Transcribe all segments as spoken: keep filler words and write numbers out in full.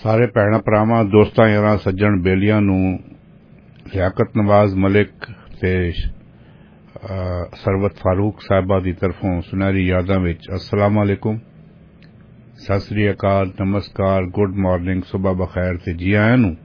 ਸਾਰੇ ਭੈਣਾਂ ਭਰਾਵਾਂ ਦੋਸਤਾਂ ਯਾਰਾਂ ਸੱਜਣ ਬੇਲੀਆਂ ਨੂੰ ਲਿਆਕਤ ਨਵਾਜ਼ ਮਲਿਕ ਤੇ ਸਰਵਤ ਫਾਰੂਕ ਸਾਹਿਬਾ ਦੀ ਤਰਫੋਂ ਸੁਨਹਿਰੀ ਯਾਦਾਂ ਵਿੱਚ अस्सलाम वालेकुम ਸਤਿ ਸ੍ਰੀ ਅਕਾਲ ਨਮਸਕਾਰ ਗੁੱਡ ਮਾਰਨਿੰਗ ਸੁਬਹ ਬਖੈਰ ਤੇ ਜੀ ਆਇਆਂ ਨੂੰ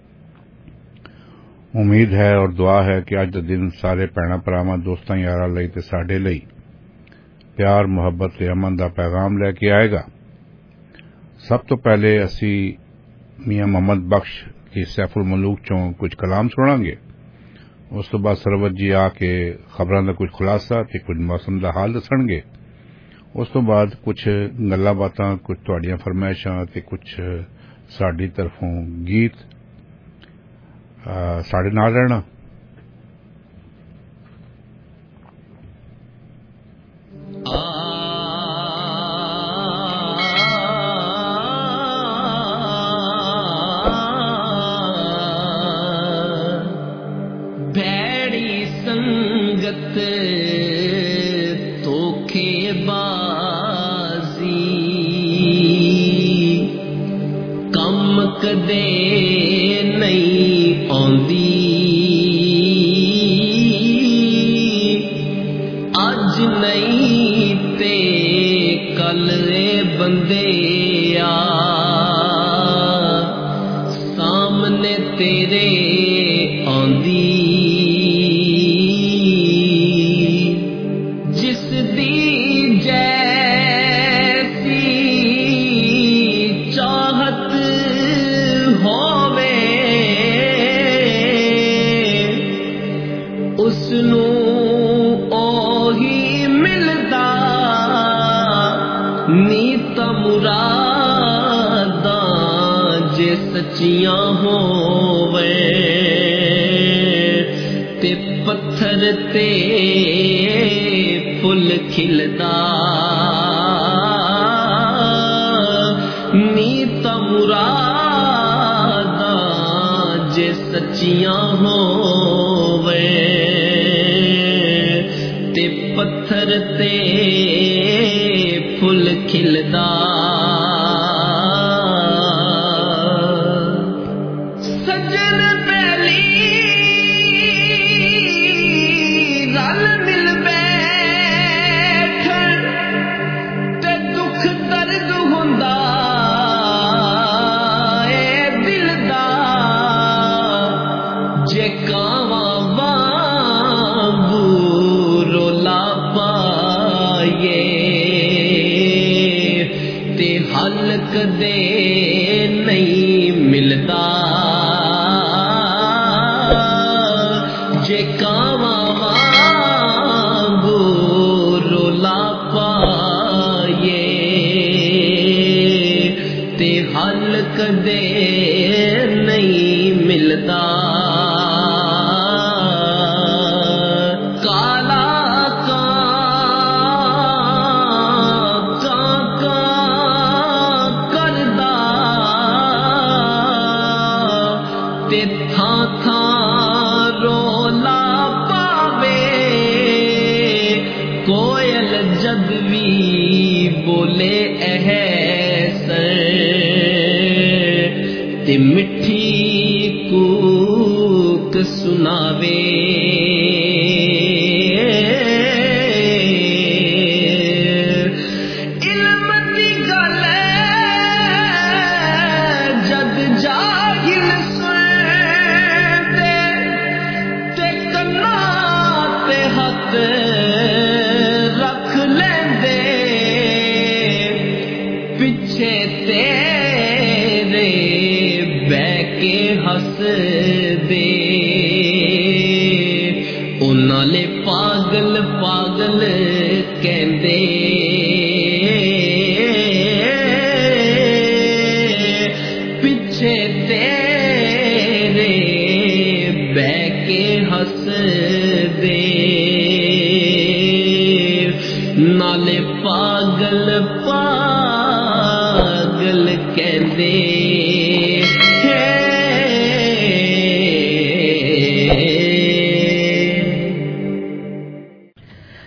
ਉਮੀਦ ਹੈ ਔਰ ਦੁਆ ਹੈ ਕਿ ਅੱਜ ਦਾ ਦਿਨ ਸਾਰੇ ਭੈਣਾਂ ਭਰਾਵਾਂ ਦੋਸਤਾਂ ਯਾਰਾਂ ਲਈ ਤੇ ਸਾਡੇ ਲਈ ਪਿਆਰ ਮੁਹੱਬਤ ਤੇ ਅਮਨ ਦਾ ਪੈਗਾਮ ਲੈ ਕੇ ਆਏਗਾ। ਸਭ ਤੋਂ ਪਹਿਲੇ ਅਸੀਂ ਮੀਆਂ ਮੁਹੰਮਦ ਬਖਸ਼ ਦੀ ਸੈਫੁਲ ਮਲੂਕ ਚੋਂ ਕੁਝ ਕਲਾਮ ਸੁਣਾਂਗੇ। ਉਸ ਤੋਂ ਬਾਅਦ ਸਰਵਤ ਜੀ ਆ ਕੇ ਖਬਰਾਂ ਦਾ ਕੁਝ ਖੁਲਾਸਾ ਤੇ ਕੁਝ ਮੌਸਮ ਦਾ ਹਾਲ ਦੱਸਣਗੇ। ਉਸ ਤੋਂ ਬਾਅਦ ਕੁਝ ਗੱਲਾਂ ਬਾਤਾਂ ਕੁਝ ਤੁਹਾਡੀਆਂ ਫਰਮਾਇਸ਼ਾਂ ਤੇ ਕੁਝ ਸਾਡੀ ਤਰਫੋਂ ਗੀਤ ਸਾਡੇ ਨਾਲ ਰਹਿਣਾ।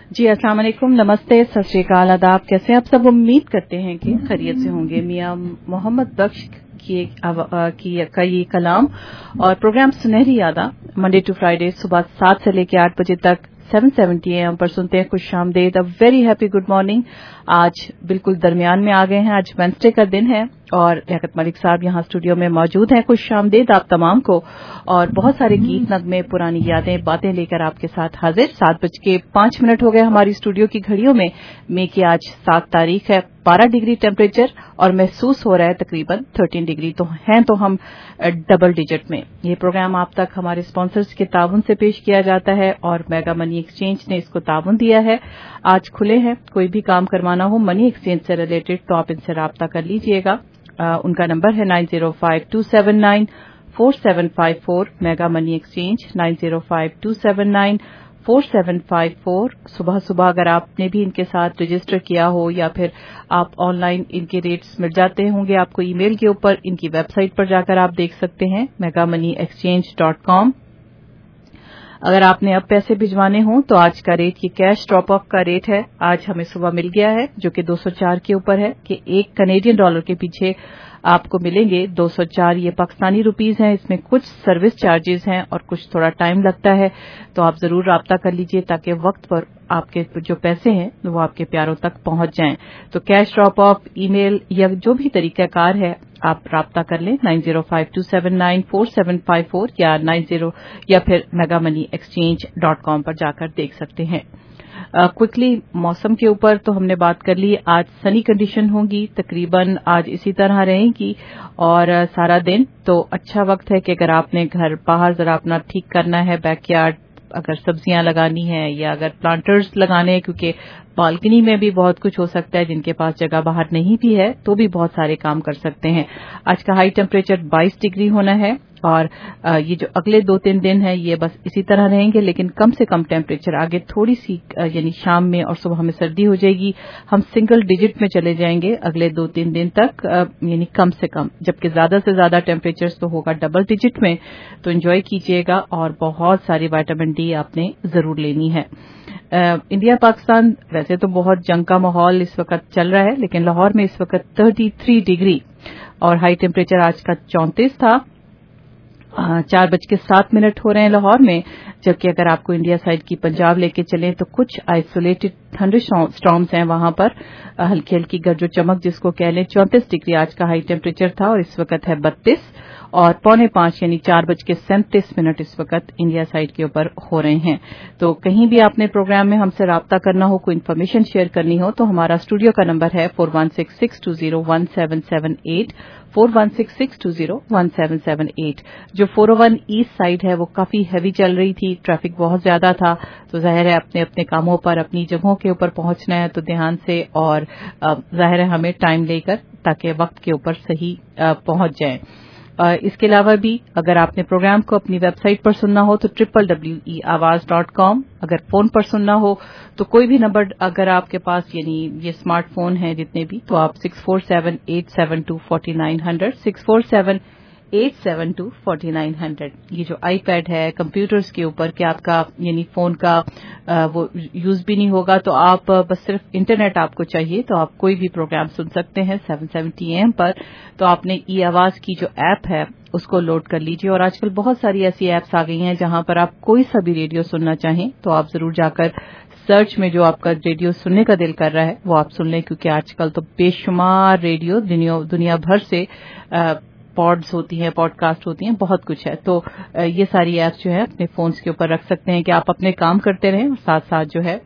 जी अस्सलाम वालेकुम, नमस्ते, सत श्री अकाल, आदाब। कैसे आप सब? उम्मीद करते हैं कि खैरियत से होंगे। मियां मोहम्मद बख्श की, की का ये कलाम और प्रोग्राम सुनहरी यादा मंडे टू फ्राइडे सुबह सात से लेकर आठ बजे तक सेवन सेवेंटी एम पर सुनते हैं। खुश आमदेद, a very happy good morning. आज बिल्कुल दरमियान में आ गए हैं। आज वेंसडे का दिन है और लियाकत मलिक साहब यहाँ स्टूडियो में मौजूद हैं। खुश आमदेद आप तमाम को, और बहुत सारे गीत नगमे, पुरानी यादें, बातें लेकर आपके साथ हाजिर। सात बज के पांच मिनट हो गए हमारी स्टूडियो की घड़ियों में। मई की आज सात तारीख है। बारह डिग्री टेम्परेचर और महसूस हो रहा है तकरीबन थर्टीन डिग्री। तो हैं तो हम डबल डिजिट में। ये प्रोग्राम आप तक हमारे स्पॉन्सर्स के ताउन से पेश किया जाता है और मेगा मनी एक्सचेंज ने इसको ताउन दिया है। आज खुले हैं, कोई भी काम करवाना हो मनी एक्सचेंज से रिलेटेड तो आप इनसे राब्ता कर लीजिएगा। आ, उनका नंबर है nine zero five two seven nine four seven five four. Mega money exchange nine zero five two seven nine four seven five four. सुबह सुबह अगर आपने भी इनके साथ रजिस्टर किया हो या फिर आप ऑनलाइन इनके रेट्स मिल जाते होंगे आपको ईमेल के ऊपर, इनकी वेबसाइट पर जाकर आप देख सकते हैं mega money exchange dot com. अगर आपने अब पैसे भिजवाने हों तो आज का रेट, ये कैश टॉप अप का रेट है, आज हमें सुबह मिल गया है जो कि दो सौ चार के ऊपर है कि एक कनेडियन डॉलर के पीछे आपको मिलेंगे दो सौ चार। ये पाकिस्तानी रुपीस हैं, इसमें कुछ सर्विस चार्जेस हैं और कुछ थोड़ा टाइम लगता है। तो आप जरूर राब्ता कर लीजिए ताकि वक्त पर आपके जो पैसे हैं वो आपके प्यारों तक पहुंच जाएं। तो कैश ड्रॉप ऑफ, ईमेल या जो भी तरीकाकार है आप राब्ता कर लें nine zero five two seven nine four seven five four या नाइन जीरो या फिर mega money exchange dot com पर जाकर देख सकते हैं। क्विकली uh, मौसम के ऊपर तो हमने बात कर ली। आज सनी कंडीशन होंगी, तकरीबन आज इसी तरह रहेंगी और uh, सारा दिन। तो अच्छा वक्त है कि अगर आपने घर बाहर जरा अपना ठीक करना है, बैकयार्ड अगर सब्जियां लगानी है या अगर प्लांटर्स लगाने हैं, क्योंकि बालकनी में भी बहुत कुछ हो सकता है, जिनके पास जगह बाहर नहीं भी है तो भी बहुत सारे काम कर सकते हैं। आज का हाई टेम्परेचर बाईस डिग्री होना है और ये जो अगले दो तीन दिन है ये बस इसी तरह रहेंगे, लेकिन कम से कम टेम्परेचर आगे थोड़ी सी यानी शाम में और सुबह में सर्दी हो जाएगी। हम सिंगल डिजिट में चले जाएंगे अगले दो तीन दिन तक, यानी कम से कम, जबकि ज्यादा से ज्यादा टेम्परेचर तो होगा डबल डिजिट में। तो एंजॉय कीजिएगा और बहुत सारी विटामिन डी आपने जरूर लेनी है। Uh, इंडिया पाकिस्तान वैसे तो बहुत जंग का माहौल इस वक्त चल रहा है, लेकिन लाहौर में इस वक्त तैंतीस डिग्री और हाई टेम्परेचर आज का चौंतीस था। uh, चार बज के सात मिनट हो रहे हैं लाहौर में, जबकि अगर आपको इंडिया साइड की पंजाब लेके चलें तो कुछ आइसोलेटेड थंडर स्टॉर्म्स हैं वहां पर, हल्की हल्की गरजो चमक जिसको कह लें। चौंतीस डिग्री आज का हाई टेम्परेचर था और इस वक्त है बत्तीस और पौने पांच यानी चार बज के सैंतीस मिनट इस वक्त इंडिया साइड के ऊपर हो रहे हैं। तो कहीं भी आपने प्रोग्राम में हमसे राब्ता करना हो, कोई इन्फॉर्मेशन शेयर करनी हो तो हमारा स्टूडियो का नंबर है four one six six two zero one seven seven eight four one six six two zero one seven seven eight. जो four O one east side है वो काफी हैवी चल रही थी, ट्रैफिक बहुत ज्यादा था। तो जाहिर है अपने अपने कामों पर, अपनी जगहों के ऊपर पहुंचना है तो ध्यान से और जाहिर है हमें टाइम लेकर, ताकि वक्त के ऊपर सही पहुंच जाए। इसके अलावा भी अगर आपने प्रोग्राम को अपनी वेबसाइट पर सुनना हो तो ट्रिपल डब्ल्यू ई आवाज डॉट कॉम, अगर फोन पर सुनना हो तो कोई भी नंबर अगर आपके पास यानी ये स्मार्टफोन है जितने भी, तो आप six four seven eight seven two forty nine hundred six four seven eight seven two forty nine hundred. ये जो आईपैड है कंप्यूटर्स के ऊपर कि आपका यानी फोन का आ, वो यूज भी नहीं होगा, तो आप बस सिर्फ इंटरनेट आपको चाहिए तो आप कोई भी प्रोग्राम सुन सकते हैं सेवन सेवेंटी एम पर। तो आपने ई आवाज की जो ऐप है उसको लोड कर लीजिए, और आजकल बहुत सारी ऐसी ऐप्स आ गई हैं जहां पर आप कोई सा भी रेडियो सुनना चाहें तो आप जरूर जाकर सर्च में जो आपका रेडियो सुनने का दिल कर रहा है वो आप सुन लें, क्योंकि आजकल तो बेशुमार रेडियो दुनिया दुनिया भर से आ, पॉड्स होती हैं, पॉडकास्ट होती हैं, बहुत कुछ है। तो ये सारी ऐप्स जो है अपने फोन्स के ऊपर रख सकते हैं कि आप अपने काम करते रहें और साथ साथ जो है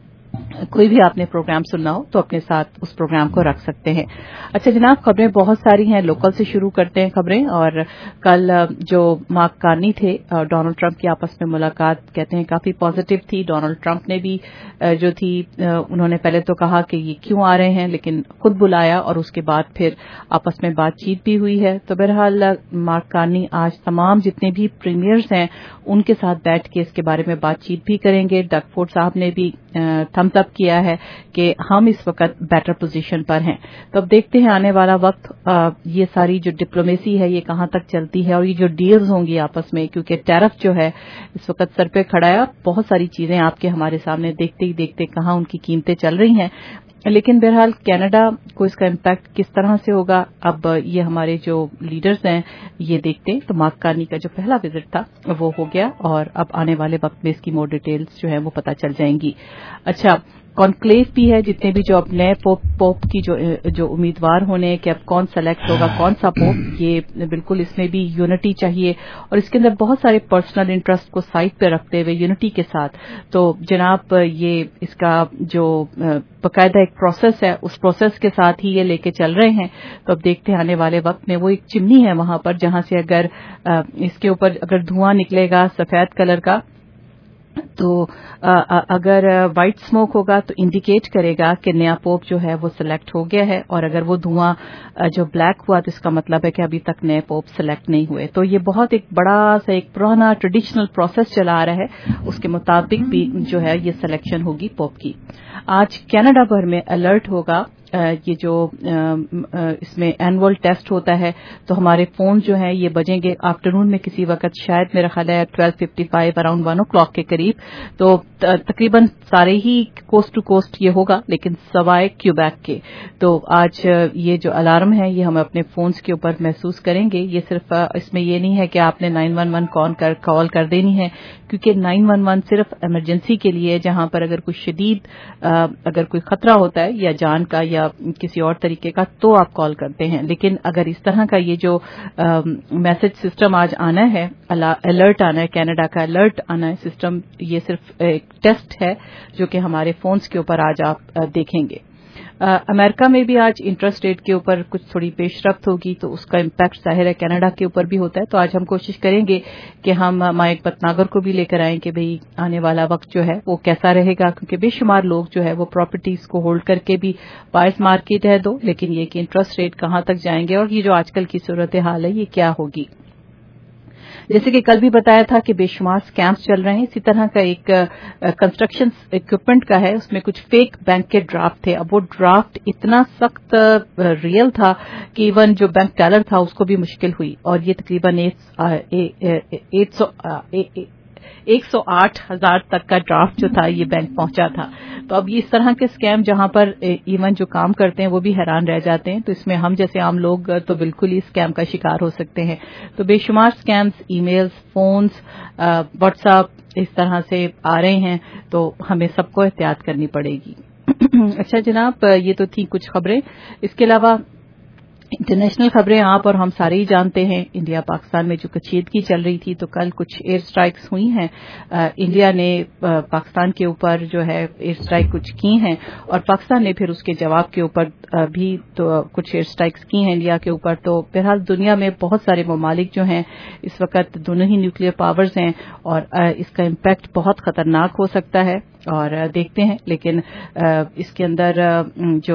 कोई भी आपने प्रोग्राम सुनना हो तो अपने साथ उस प्रोग्राम को रख सकते हैं। अच्छा जनाब, खबरें बहुत सारी हैं, लोकल से शुरू करते हैं खबरें। और कल जो मार्क कार्नी थे, डोनाल्ड ट्रंप की आपस में मुलाकात कहते हैं काफी पॉजिटिव थी। डोनाल्ड ट्रंप ने भी जो थी उन्होंने पहले तो कहा कि ये क्यों आ रहे हैं, लेकिन खुद बुलाया और उसके बाद फिर आपस में बातचीत भी हुई है। तो बहरहाल मार्क कार्नी आज तमाम जितने भी प्रीमियर्स हैं उनके साथ बैठ के इसके बारे में बातचीत भी करेंगे। डग फोर्ड साहब ने भी थम्स अप तलब किया है कि हम इस वक्त बेटर पोजीशन पर हैं। तो अब देखते हैं आने वाला वक्त आ, ये सारी जो डिप्लोमेसी है ये कहां तक चलती है और ये जो डील्स होंगी आपस में, क्योंकि टैरिफ जो है इस वक्त सर पे खड़ा है। बहुत सारी चीजें आपके हमारे सामने देखते ही देखते कहां उनकी कीमतें चल रही हैं, लेकिन बहरहाल कनाडा को इसका इम्पैक्ट किस तरह से होगा, अब ये हमारे जो लीडर्स हैं ये देखते हैं। तो मार्क कार्नी का जो पहला विजिट था वो हो गया और अब आने वाले वक्त में इसकी मोर डिटेल्स जो है वो पता चल जाएंगी। अच्छा, कॉन्क्लेव भी है, जितने भी जो अब नए पोप पोप की जो जो उम्मीदवार होने कि अब कौन सेलेक्ट होगा, कौन सा पोप, ये बिल्कुल इसमें भी यूनिटी चाहिए और इसके अंदर बहुत सारे पर्सनल इंटरेस्ट को साइड पे रखते हुए यूनिटी के साथ तो जनाब ये इसका जो बाकायदा एक प्रोसेस है उस प्रोसेस के साथ ही ये लेके चल रहे हैं। तो अब देखते हैं आने वाले वक्त में वो एक चिमनी है वहां पर जहां से अगर इसके ऊपर अगर धुआं निकलेगा सफेद कलर का तो अगर व्हाइट स्मोक होगा तो इंडिकेट करेगा कि नया पोप जो है वो सिलेक्ट हो गया है, और अगर वो धुआं जो ब्लैक हुआ तो इसका मतलब है कि अभी तक नए पोप सिलेक्ट नहीं हुए। तो ये बहुत एक बड़ा सा एक पुराना ट्रेडिशनल प्रोसेस चला आ रहा है, उसके मुताबिक भी जो है ये सिलेक्शन होगी पोप की। आज कनाडा भर में अलर्ट होगा, ये जो इसमें एनुअल टेस्ट होता है तो हमारे फोन जो है ये बजेंगे आफ्टरनून में किसी वक्त, शायद मेरा ख्याल है twelve fifty five around one o'clock के करीब। तो तकरीबन सारे ही कोस्ट टू कोस्ट ये होगा, लेकिन सवाए क्यूबैक के। तो आज ये जो अलार्म है ये हम अपने फोन्स के ऊपर महसूस करेंगे। ये सिर्फ इसमें ये नहीं है कि आपने नाइन वन वन कॉल कर कॉल कर देनी है, क्योंकि नाइन वन वन सिर्फ इमरजेंसी के लिए, जहां पर अगर कोई शदीद अगर कोई खतरा होता है या जान का या किसी और तरीके का तो आप कॉल करते हैं। लेकिन अगर इस तरह का ये जो मैसेज सिस्टम आज आना है, अलर्ट आना है, कनाडा का अलर्ट आना है सिस्टम, ये सिर्फ एक टेस्ट है जो कि हमारे फोन्स के ऊपर आज आप आ, देखेंगे। अमेरिका में भी आज इंटरेस्ट रेट के ऊपर कुछ थोड़ी पेशरफ्त होगी तो उसका इम्पैक्ट जाहिर है कनाडा के ऊपर भी होता है। तो आज हम कोशिश करेंगे कि हम माइक भटनागर को भी लेकर आएं कि भाई आने वाला वक्त जो है वो कैसा रहेगा, क्योंकि बेशुमार लोग जो है वो प्रॉपर्टीज को होल्ड करके भी बायर्स मार्केट है दो, लेकिन ये कि इंटरेस्ट रेट कहां तक जाएंगे और ये जो आजकल की सूरत हाल है ये क्या होगी। जैसे कि कल भी बताया था कि बेशुमार स्कैम्स चल रहे हैं, इसी तरह का एक कंस्ट्रक्शन इक्विपमेंट का है, उसमें कुछ फेक बैंक के ड्राफ्ट थे। अब वो ड्राफ्ट इतना सख्त रियल था कि इवन जो बैंक टेलर था उसको भी मुश्किल हुई, और ये तकरीबन एक सौ एक सौ आठ हजार तक का ड्राफ्ट जो था ये बैंक पहुंचा था। तो अब इस तरह के स्कैम जहां पर इवन जो काम करते हैं वो भी हैरान रह जाते हैं, तो इसमें हम जैसे आम लोग तो बिल्कुल ही स्कैम का शिकार हो सकते हैं। तो बेशुमार स्कैम्स, ईमेल्स, फोन्स, व्हाट्सएप इस तरह से आ रहे हैं, तो हमें सबको एहतियात करनी पड़ेगी। अच्छा जनाब, ये तो थी कुछ खबरें। इसके अलावा इंटरनेशनल खबरें आप और हम सारे ही जानते हैं, इंडिया पाकिस्तान में जो कशीदगी चल रही थी तो कल कुछ एयर स्ट्राइक्स हुई हैं। आ, इंडिया ने आ, पाकिस्तान के ऊपर जो है एयर स्ट्राइक कुछ की हैं और पाकिस्तान ने फिर उसके जवाब के ऊपर भी तो कुछ एयर स्ट्राइक्स की हैं इंडिया के ऊपर। तो बहरहाल दुनिया में बहुत सारे ममालिक जो हैं इस वक्त दोनों ही न्यूक्लियर पावर्स हैं और आ, इसका इम्पैक्ट बहुत खतरनाक हो सकता है और देखते हैं। लेकिन इसके अंदर जो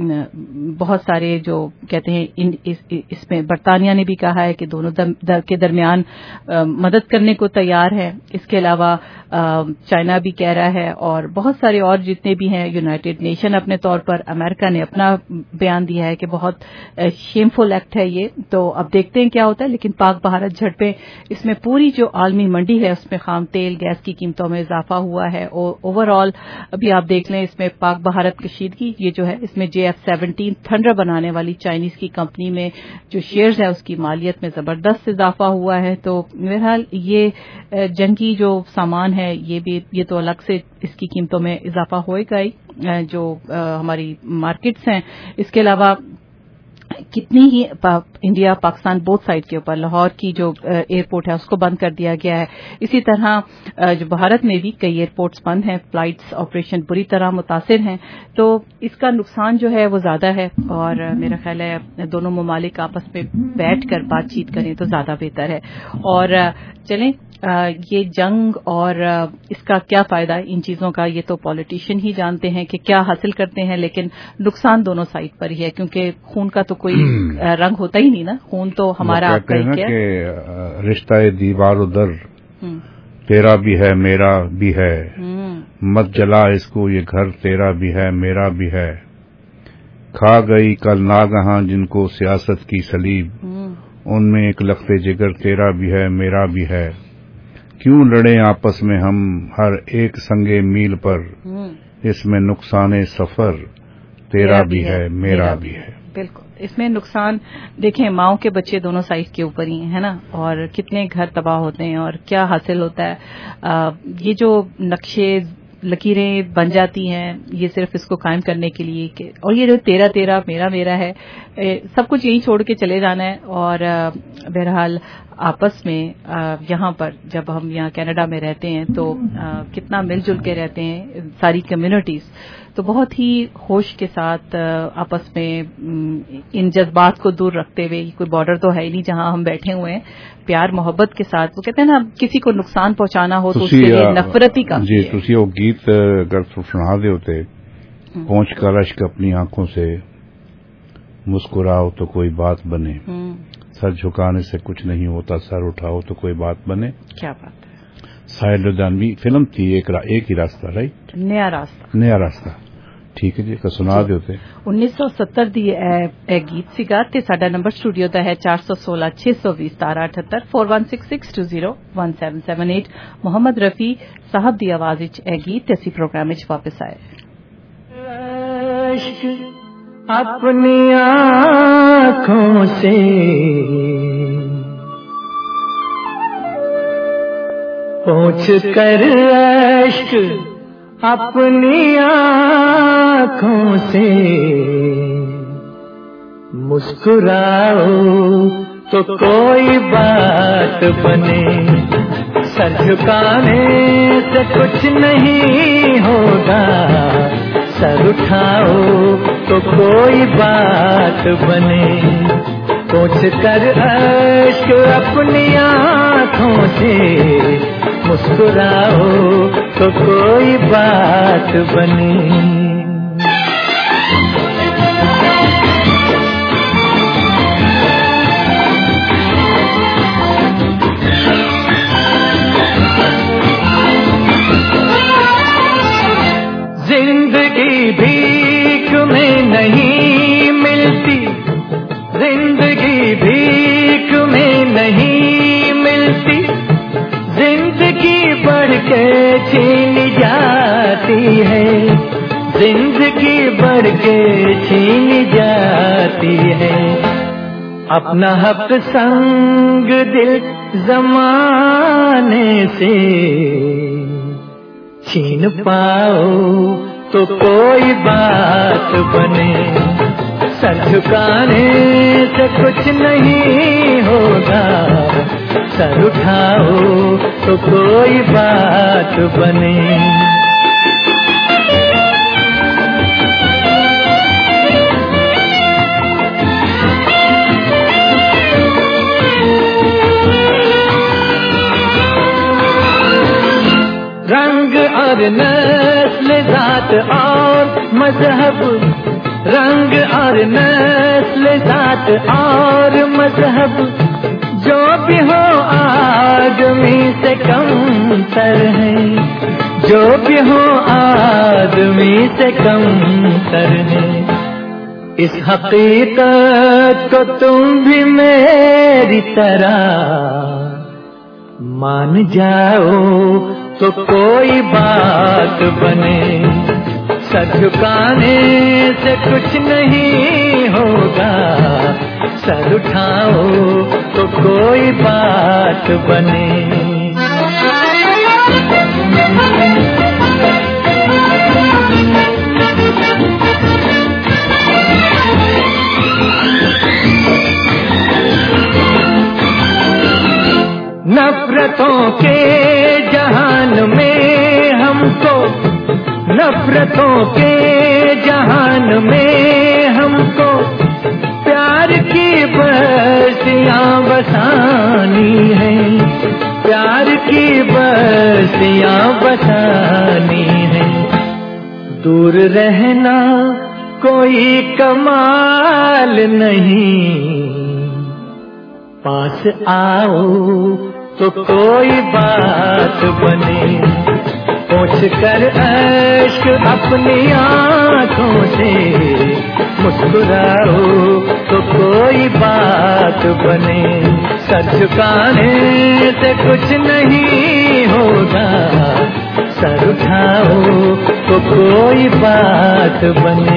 बहुत सारे जो कहते हैं इन, इस, इसमें बरतानिया ने भी कहा है कि दोनों दम, दर के दरमियान मदद करने को तैयार है। इसके अलावा चाइना भी कह रहा है और बहुत सारे और जितने भी हैं, यूनाइटेड नेशन अपने तौर पर, अमेरिका ने अपना बयान दिया है कि बहुत शेमफुल एक्ट है ये। तो अब देखते हैं क्या होता है। लेकिन पाक भारत झड़पें, इसमें पूरी जो आलमी मंडी है उसमें खाम तेल गैस की कीमतों में इजाफा हुआ है और ओवरऑल अभी आप देख लें इसमें पाक भारत कशीदगी ये जो है इसमें जे एफ सेवनटीन थंडर बनाने वाली चाइनीज की कंपनी में जो शेयर्स है उसकी मालियत में जबरदस्त इजाफा हुआ है। तो बहरहाल ये जंगी जो सामान है ये भी ये तो अलग से इसकी कीमतों में इजाफा होएगा ही, जो हमारी मार्केट्स हैं। इसके अलावा कितनी ही पा, इंडिया पाकिस्तान बोथ साइड के ऊपर लाहौर की जो एयरपोर्ट है उसको बंद कर दिया गया है। इसी तरह जो भारत में भी कई एयरपोर्ट्स बंद हैं, फ्लाइट्स ऑपरेशन बुरी तरह मुतासिर हैं। तो इसका नुकसान जो है वो ज्यादा है और मेरा ख्याल है दोनों ममालिक आपस में बैठकर बातचीत करें तो ज्यादा बेहतर है। और चलें ये जंग और इसका क्या फायदा, इन चीजों का ये तो पॉलिटिशियन ही जानते हैं कि क्या हासिल करते हैं, लेकिन नुकसान दोनों साइड पर ही है, क्योंकि खून का तो कोई रंग होता ही नहीं ना, खून तो हमारा आपका ही है। रिश्ता दीवार उधर तेरा भी है मेरा भी है, مت جلا اس کو یہ گھر تیرا بھی ہے میرا بھی ہے. کھا گئی کل ناگہاں جن کو سیاست کی سلیب, ان میں ایک لخت جگر تیرا بھی ہے میرا بھی ہے. کیوں لڑیں آپس میں ہم ہر ایک سنگے میل پر, اس میں نقصان سفر تیرا بھی ہے میرا بھی ہے. بالکل, اس میں نقصان دیکھیں ماؤں کے بچے دونوں سائز کے اوپر ہی ہیں نا, اور کتنے گھر تباہ ہوتے ہیں اور کیا حاصل ہوتا ہے. آ, یہ جو نقشے لکیریں بن جاتی ہیں یہ صرف اس کو قائم کرنے کے لیے کہ, اور یہ جو تیرا تیرا میرا میرا ہے, سب کچھ یہیں چھوڑ کے چلے جانا ہے. اور بہرحال آپس میں یہاں پر جب ہم یہاں کینیڈا میں رہتے ہیں تو کتنا مل جل کے رہتے ہیں ساری کمیونٹیز, تو بہت ہی ہوش کے ساتھ آپس میں ان جذبات کو دور رکھتے ہوئے, کوئی بارڈر تو ہے ہی نہیں جہاں ہم بیٹھے ہوئے ہیں, پیار محبت کے ساتھ. وہ کہتے ہیں نا کسی کو نقصان پہنچانا ہو تو اس کے لیے نفرت ہی کافی ہے. جی تسی وہ گیت اگر سنا دے ہوتے, پہنچ کر اشک اپنی آنکھوں سے مسکراؤ تو کوئی بات بنے, سر جھکانے سے کچھ نہیں ہوتا سر اٹھاؤ تو کوئی بات بنے. کیا بات ہے. ساحل لدھیانوی فلم تھی ایک, را ایک ہی راستہ, رائٹ, نیا راستہ. نیا راستہ ٹھیک ہے جی, سنا دے ہوتے. انیس سو ستر دی اے گیت سیگا تے ساڈا نمبر اسٹوڈیو دا ہے چار سو سولہ چھ سو بیس ستارہ اٹھہتر four one six six two zero one seven seven eight. Mohammad Rafi صاحب دی آواز وچ اے گیت تے اسی پروگرام وچ واپس آئے. اپنی آنکھوں سے پوچھ کر عشق اپنی آنکھوں سے مسکراؤ تو کوئی بات بنے, سر جھکانے سے کچھ نہیں ہوگا, سر اٹھاؤ تو کوئی بات بنے. پوچھ کر عشق اپنی آنکھوں سے مسکراؤ تو کوئی بات بنے. زندگی بھیک میں نہیں ملتی, زندگی بھیک میں نہیں ملتی, زندگی بڑھ کے چھین جاتی ہے, زندگی بڑھ کے چھین جاتی ہے. اپنا حق سنگ دل زمانے سے چھین پاؤ تو کوئی بات بنے, سر جھکانے سے کچھ نہیں ہوگا, سر اٹھاؤ تو کوئی بات بنے. رنگ اور نسل ذات اور مذہب, رنگ اور نسل ذات اور مذہب, جو بھی ہو آدمی سے کم تر ہے, جو بھی ہو آدمی سے کم تر ہے. اس حقیقت کو تم بھی میری طرح مان جاؤ تو کوئی بات بنے, سر جھکانے سے کچھ نہیں ہوگا, سر اٹھاؤ تو کوئی بات بنے. نفرتوں کے جہان میں ہم کو, نفرتوں کے جہان میں ہم کو پیار کی بستیاں بسانی ہیں, پیار کی بستیاں بسانی ہیں. دور رہنا کوئی کمال نہیں, پاس آؤ تو کوئی بات بنے, پوچھ کر اشک اپنی آنکھوں سے مسکراؤ تو کوئی بات بنے. سر جھکانے سے کچھ نہیں ہوگا, سر اٹھاؤ تو کوئی بات بنے.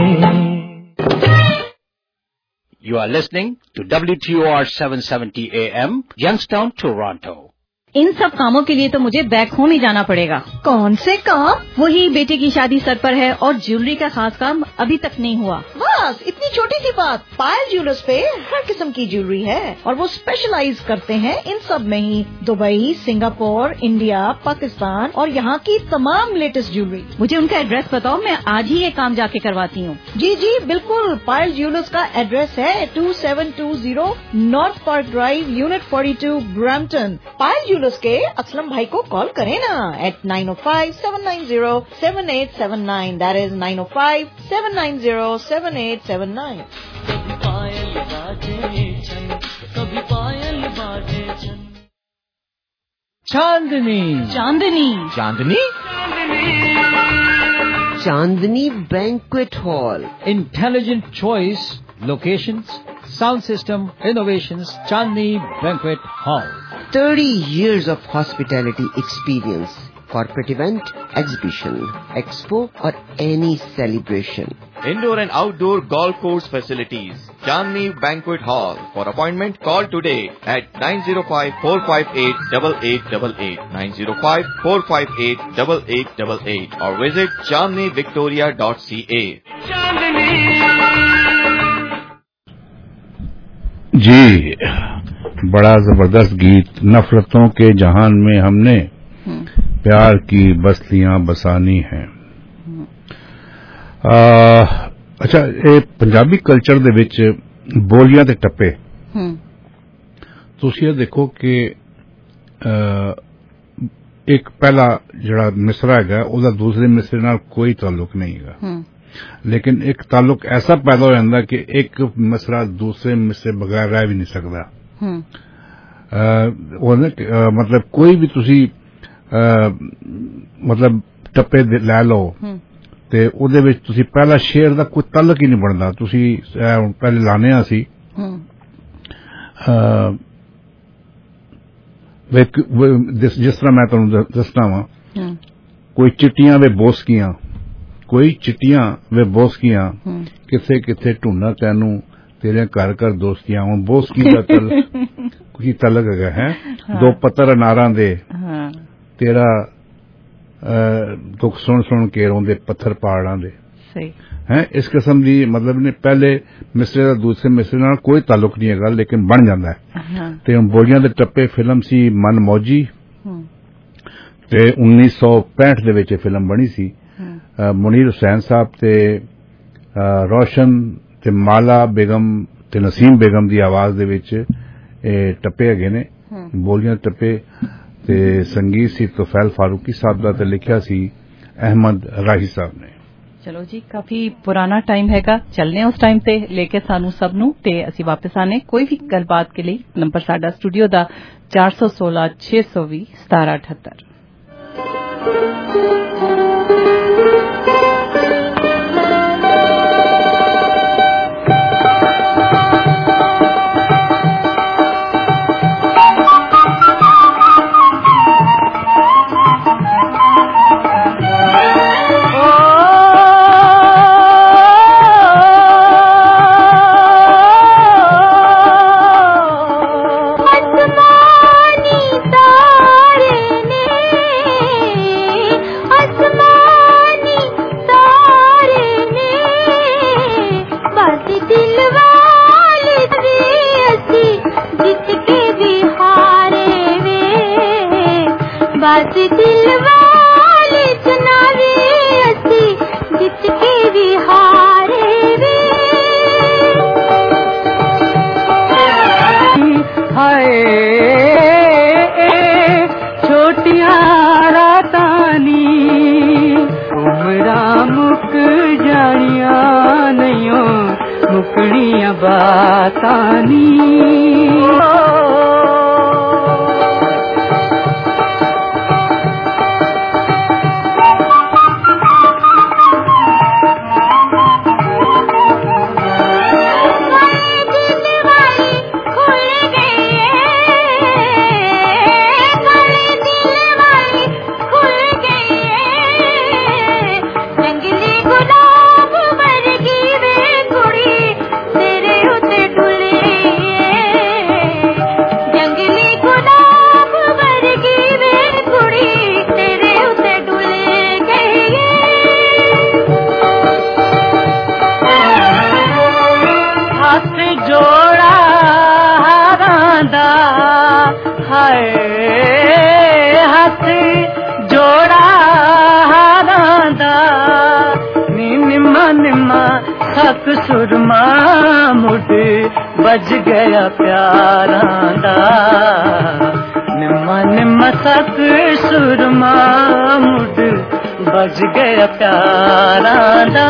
You are listening to W T O R seven seventy A M, Youngstown, Toronto. ان سب کاموں کے لیے تو مجھے بیک ہوم ہی جانا پڑے گا. کون سے کام؟ وہی بیٹے کی شادی سر پر ہے اور جیولری کا خاص کام ابھی تک نہیں ہوا. بس اتنی چھوٹی سی بات. پائل جیولرز پہ ہر قسم کی جیولری ہے اور وہ اسپیشلائز کرتے ہیں ان سب میں ہی. دبئی, سنگاپور, انڈیا, پاکستان اور یہاں کی تمام لیٹسٹ جیولری. مجھے ان کا ایڈریس بتاؤ, میں آج ہی یہ کام جا کے کرواتی ہوں. جی جی بالکل. پائل جیولرز کا ایڈریس ہے two seven two zero north park drive, unit forty two, Brampton. Payal jewellers کے اسلم بھائی کو کال کریں نا eight nine O five seven nine zero seven eight seven nine. That is nine O five seven nine zero seven eight seven nine. Chandni Chandni Chandni Chandni banquet hall. Intelligent choice, locations, sound system, innovations. Chandni banquet hall. thirty years of hospitality experience. Corporate event, exhibition, expo or any celebration. Indoor and outdoor golf course facilities. Chandni Banquet Hall. For appointment, call today at nine zero five, four five eight, eight eight eight eight, nine zero five, four five eight, eight eight eight eight or visit chandni victoria dot c a. جی, بڑا زبردست گیت. نفرتوں کے جہان میں ہم نے پیار کی بستیاں بسانی ہیں. اچھا, یہ پنجابی کلچر دے وچ بولیاں تے ٹپے تسی دیکھو کہ ایک پہلا جڑا مصرع ہے وہ دوسرے مصرے نال کوئی تعلق نہیں ہے, لیکن ایک تعلق ایسا پیدا ہو جاتا کہ ایک مصرع دوسرے مصرے بغیر رہ بھی نہیں سکتا. مطلب کوئی بھی تسی مطلب ٹپے لے لو تے او دے وچ تسی پہلا شعر دا کوئی تعلق ہی نہیں بنتا. تسی پہلے لانے آ سی جس طرح میں تمہیں دسنا وا, کوئی چٹیاں وے بوسکیاں, کوئی چٹیاں وے بوسکیاں, کتھے کتھے ٹھونڈا تینوں تیرے گھر گھر دوستیاں. ہوں بوسکی کا کوئی تعلق ہے. دو پتر اناراں دے تیرا دکھ سن سن کے روندے پتھر پہاڑاں دے. ہیں اس قسم دی مطلب نے پہلے مصرے دا دوسرے مصرے نال کوئی تعلق نہیں ہے لیکن بن جاندا ہے. تے بولیاں دے ٹپے فلم سی من موجی تے انیس سو پینٹ دے وچ فلم بنی سی. منیر حسین صاحب تے روشن تے مالا بیگم تے نسیم بیگم دی آواز دے وچ ٹپے اگے نے بولیاں ٹپے. تے سنگیت سی توفیل فاروقی صاحب دا تے لکھیا سی احمد راہی صاحب نے. چلو جی, کافی پرانا ٹائم ہے گا, چلنے اس ٹائم تے لے کے سانو سب نو تے اسی واپس آنے. کوئی بھی گل بات کے لیے نمبر ساڈا اسٹوڈیو دا چار سو سولہ چھ سو بھی ستارہ اٹھہتر. मसक सुरमा मुड बज गया प्यारां दा निम्मा निम्मा मसक सुरमा मुड बज गया प्यारां दा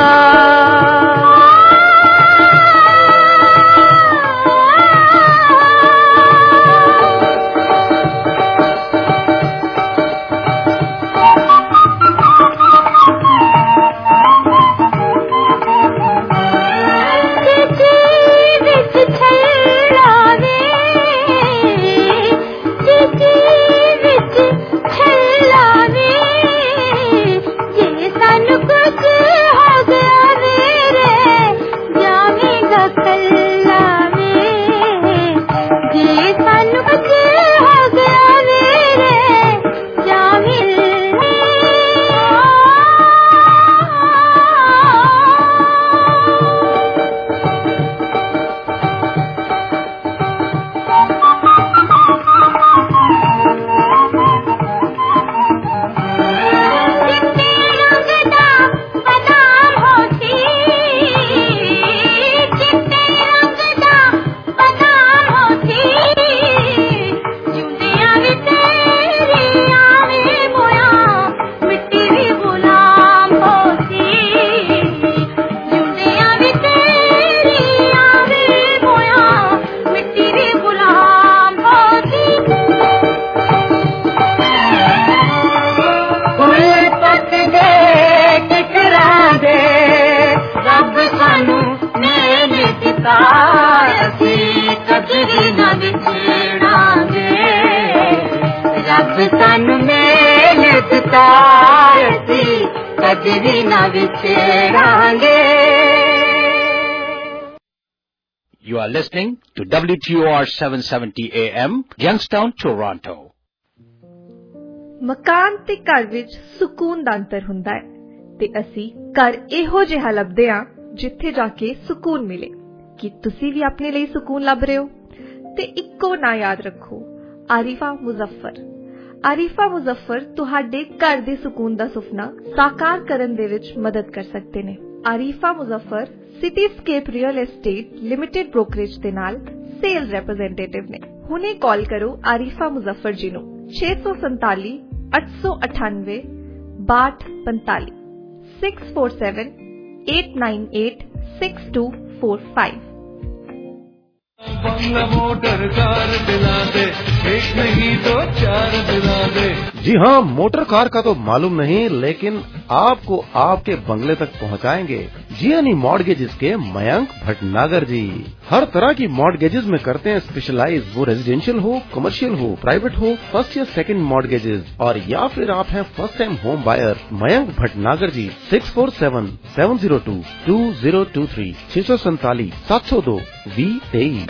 You are listening to W T O R seven seventy A M, Youngstown, Toronto. ਮਕਾਨ ਤੇ ਘਰ ਵਿੱਚ ਸਕੂਨ ਦਾ ਅੰਤਰ ਹੁੰਦਾ ਹੈ ਤੇ ਅਸੀਂ ਘਰ ਇਹੋ ਜਿਹਾ ਲੱਭਦੇ ਹਾਂ ਜਿੱਥੇ ਜਾ ਕੇ ਸਕੂਨ ਮਿਲੇ। ਕੀ ਤੁਸੀਂ ਵੀ ਆਪਣੇ ਲਈ ਸਕੂਨ ਲੱਭ ਰਹੇ ਹੋ? ਤੇ ਇੱਕੋ ਨਾਂ ਯਾਦ ਰੱਖੋ, ਆਰਿਫਾ ਮੁਜ਼ੱਫਰ। ਆਰਿਫਾ ਮੁਜ਼ੱਫਰ ਤੁਹਾਡੇ ਘਰ ਦੇ ਸਕੂਨ ਦਾ ਸੁਪਨਾ ਸਾਕਾਰ ਕਰਨ ਦੇ ਵਿੱਚ ਮਦਦ ਕਰ ਸਕਦੇ ਨੇ। Arifa Muzaffar Cityscape real estate limited brokerage ਦੇ ਨਾਲ ਸੇਲਸ ਰੈਪਰੈਜ਼ੈਂਟੇਟਿਵ ਨੇ। ਹੁਣੇ ਕਾਲ ਕਰੋ ਆਰਿਫਾ ਮੁਜ਼ੱਫਰ ਜੀ ਨੂੰ ਛੇ ਸੌ ਸੰਤਾਲੀ ਅੱਠ ਸੌ ਅਠਾਨਵੇਂ ਬਾਹਠ ਪੰਤਾਲੀ six four seven eight nine eight six two four five. बंगला मोटर कार दिला दे, एक नहीं दो चार दिला दे। जी हाँ, मोटर कार का तो मालूम नहीं, लेकिन आपको आपके बंगले तक पहुँचाएंगे जियानी मॉर्गेजेस के मयंक भटनागर जी। हर तरह की मॉर्गेजेस में करते हैं स्पेशलाइज, वो रेजिडेंशियल हो, कमर्शियल हो, प्राइवेट हो, फर्स्ट या सेकंड मॉर्गेजेस, और या फिर आप हैं first time home buyer. Mayank Bhatnagar ji six four seven seven zero two two zero two three छह सौ सैतालीस सात सौ दो वी तेईस।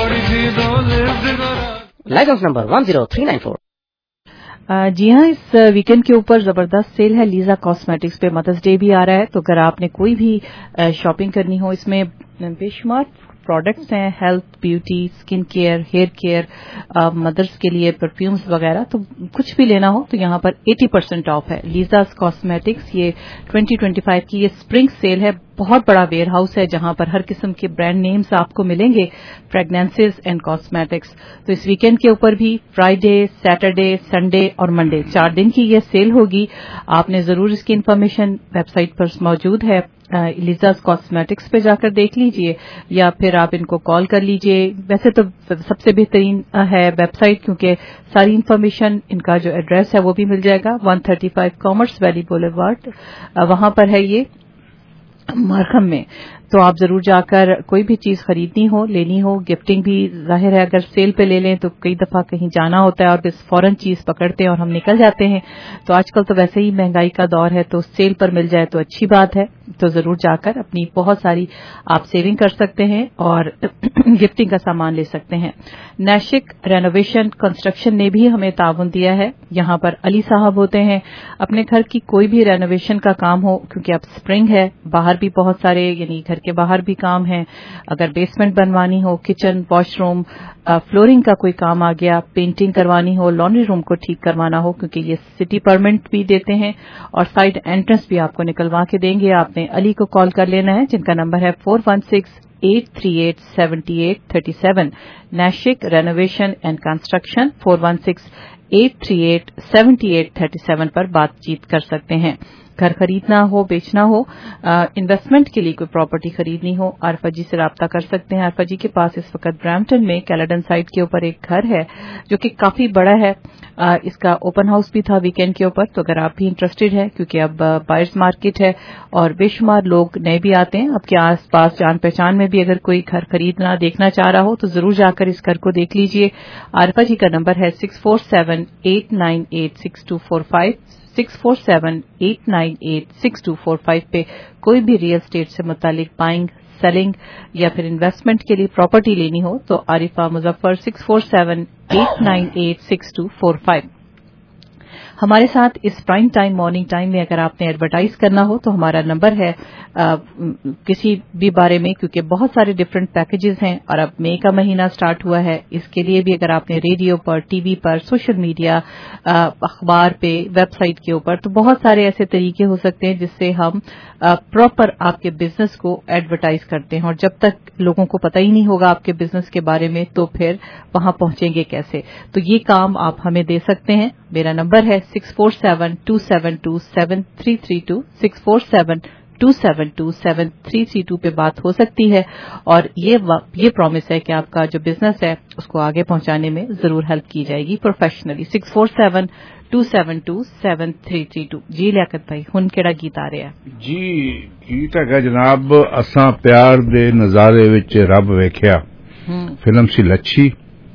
Licence number one zero three nine four. जी हाँ, इस वीकेंड के ऊपर जबरदस्त सेल है लीजा कॉस्मेटिक्स पे। मदर्स डे भी आ रहा है, तो अगर आपने कोई भी शॉपिंग करनी हो, इसमें बेशुमार प्रोडक्ट्स हैं, health, beauty, skin care, hair care, mothers के लिए परफ्यूम्स वगैरह, तो कुछ भी लेना हो तो यहाँ पर अस्सी परसेंट ऑफ है। लीजास कॉस्मेटिक्स ये ट्वेंटी ट्वेंटी फाइव की ये स्प्रिंग सेल है। बहुत बड़ा वेयर हाउस है जहां पर हर किस्म के ब्रांड नेम्स आपको मिलेंगे, फ्रेगनेंसेस एंड कॉस्मेटिक्स। तो इस वीकेंड के ऊपर भी फ्राइडे, सैटरडे, संडे और मंडे चार दिन की ये सेल होगी। आपने जरूर इसकी इन्फॉर्मेशन वेबसाइट पर मौजूद है, लिजास कॉस्मेटिक्स पे जाकर देख लीजिए, या फिर आप इनको कॉल कर लीजिए। वैसे तो सबसे बेहतरीन है वेबसाइट, क्योंकि सारी इन्फॉर्मेशन, इनका जो एड्रेस है वो भी मिल जाएगा। One thirty five Commerce Valley Boulevard, वहां पर है ये मार्खम में। तो आप जरूर जाकर कोई भी चीज खरीदनी हो, लेनी हो, गिफ्टिंग भी जाहिर है अगर सेल पे ले लें तो कई दफा कहीं जाना होता है और बस फौरन चीज पकड़ते हैं और हम निकल जाते हैं। तो आजकल तो वैसे ही महंगाई का दौर है, तो सेल पर मिल जाए तो अच्छी बात है। तो जरूर जाकर अपनी बहुत सारी आप सेविंग कर सकते हैं और गिफ्टिंग का सामान ले सकते हैं। नैशिक रेनोवेशन कंस्ट्रक्शन ने भी हमें ताउन दिया है। यहाँ पर अली साहब होते हैं। अपने घर की कोई भी रेनोवेशन का काम हो, क्योंकि अब स्प्रिंग है, बाहर भी बहुत सारे यानी घर گھر کے باہر بھی کام ہے, اگر بیسمنٹ بنوانی ہو, کچن, واش روم, فلورنگ کا کوئی کام آ گیا, پینٹنگ کروانی ہو, لانڈری روم کو ٹھیک کروانا ہو, کیونکہ یہ سٹی پرمٹ بھی دیتے ہیں اور سائڈ انٹرنس بھی آپ کو نکلوا کے دیں گے. آپ نے علی کو کال کر لینا ہے جن کا نمبر ہے four one six eight three eight seventy eight thirty seven. نیشک renovation and construction four one six eight three eight seventy eight thirty seven پر بات چیت کر سکتے ہیں. گھر خریدنا ہو, بیچنا ہو, انویسٹمنٹ کے لیے کوئی پراپرٹی خریدنی ہو, عارفہ جی سے رابطہ کر سکتے ہیں. عارفہ جی کے پاس اس وقت برامپٹن میں کیلیڈن سائٹ کے اوپر ایک گھر ہے جو کہ کافی بڑا ہے. اس کا اوپن ہاؤس بھی تھا ویکینڈ کے اوپر, تو اگر آپ بھی انٹرسٹڈ ہیں, کیونکہ اب بائرز مارکیٹ ہے اور بے شمار لوگ نئے بھی آتے ہیں, آپ کے آس پاس جان پہچان میں بھی اگر کوئی گھر خریدنا دیکھنا چاہ رہا ہو تو ضرور جا کر اس گھر کو دیکھ لیجئے. عارفہ جی کا نمبر ہے six four seven eight nine eight six two four five six four seven eight nine eight six two four five پہ کوئی بھی ریئل اسٹیٹ سے متعلق بائنگ, سیلنگ یا پھر انویسٹمنٹ کے لیے پراپرٹی لینی ہو تو Arifa Muzaffar six four seven eight nine eight six two four five. ہمارے ساتھ اس پرائم ٹائم مارننگ ٹائم میں اگر آپ نے ایڈورٹائز کرنا ہو تو ہمارا نمبر ہے آ, کسی بھی بارے میں, کیونکہ بہت سارے ڈفرینٹ پیکیجز ہیں اور اب مئی کا مہینہ سٹارٹ ہوا ہے. اس کے لیے بھی اگر آپ نے ریڈیو پر, ٹی وی پر, سوشل میڈیا, اخبار پہ, ویب سائٹ کے اوپر, تو بہت سارے ایسے طریقے ہو سکتے ہیں جس سے ہم پراپر آپ کے بزنس کو ایڈورٹائز کرتے ہیں, اور جب تک لوگوں کو پتہ ہی نہیں ہوگا آپ کے بزنس کے بارے میں تو پھر وہاں پہنچیں گے کیسے. تو یہ کام آپ ہمیں دے سکتے ہیں. میرا نمبر ہے six four seven two seven two seven three three two six four seven two seven two seven three three two پہ بات ہو سکتی ہے, اور یہ یہ پرومس ہے کہ آپ کا جو بزنس ہے اس کو آگے پہنچانے میں ضرور ہیلپ کی جائے گی professionally. Six four seven two seven two seven three three two. جی لیاقت بھائی, ہن کیڑا گیت آ رہا ہے؟ جی گیت ہے جناب اساں پیار دے نظارے وچ رب ویکھیا, فلم سی لچھی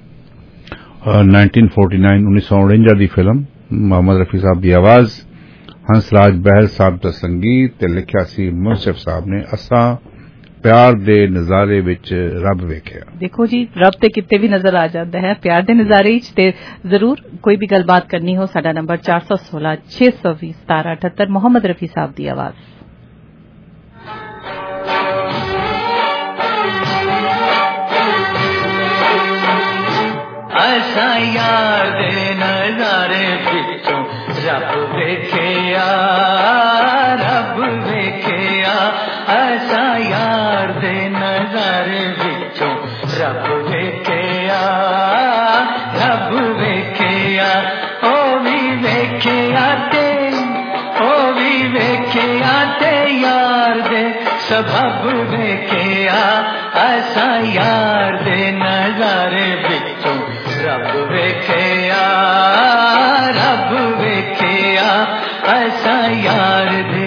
نائنٹین فورٹی نائن انیس سو انجا دی فلم, محمد رفیع صاحب دی آواز, ہنس راج بہل صاحب دا سنگیت تے لکھیا سی منصف صاحب نے. اساں پیار دے نظارے وچ رب ویکھیا. دیکھو جی, رب تے کتے بھی نظر آ جاتا ہے پیار دے نظارے وچ. تے ضرور کوئی بھی گل بات کرنی ہو, ساڈا نمبر چار سو سولہ چھ سو بھی ستارہ اٹھہتر. محمد رفیع صاحب دی آواز. ایسا یار دے نظارے پچھوں رب ویکھیا, رب ویکھیا. ایسا یار دے نظارے پچھوں رب ویکھیا, رب ویکھیا. او بھی ویکھیا تے, او بھی ویکھیا تے یار دے سبب ویکھیا. ایسا یار دے نظارے پچھوں رب ویکھیا, رب ویکھیا. ایسا یار دے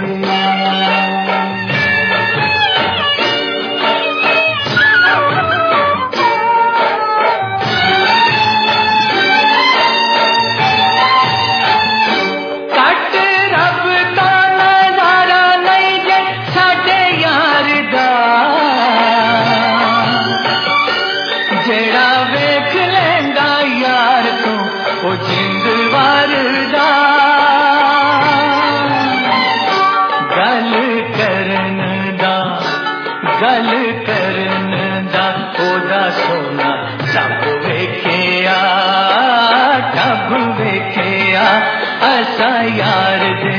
کٹ رب دا نظارہ نہیں جے ساڈے یار دا, جیڑا ویکھ لیندا یار تو او جند واردا. گل کرن دا, گل کرن دا او دا سونا سب ویکھیا, سب ویکھیا. ایسا یار دے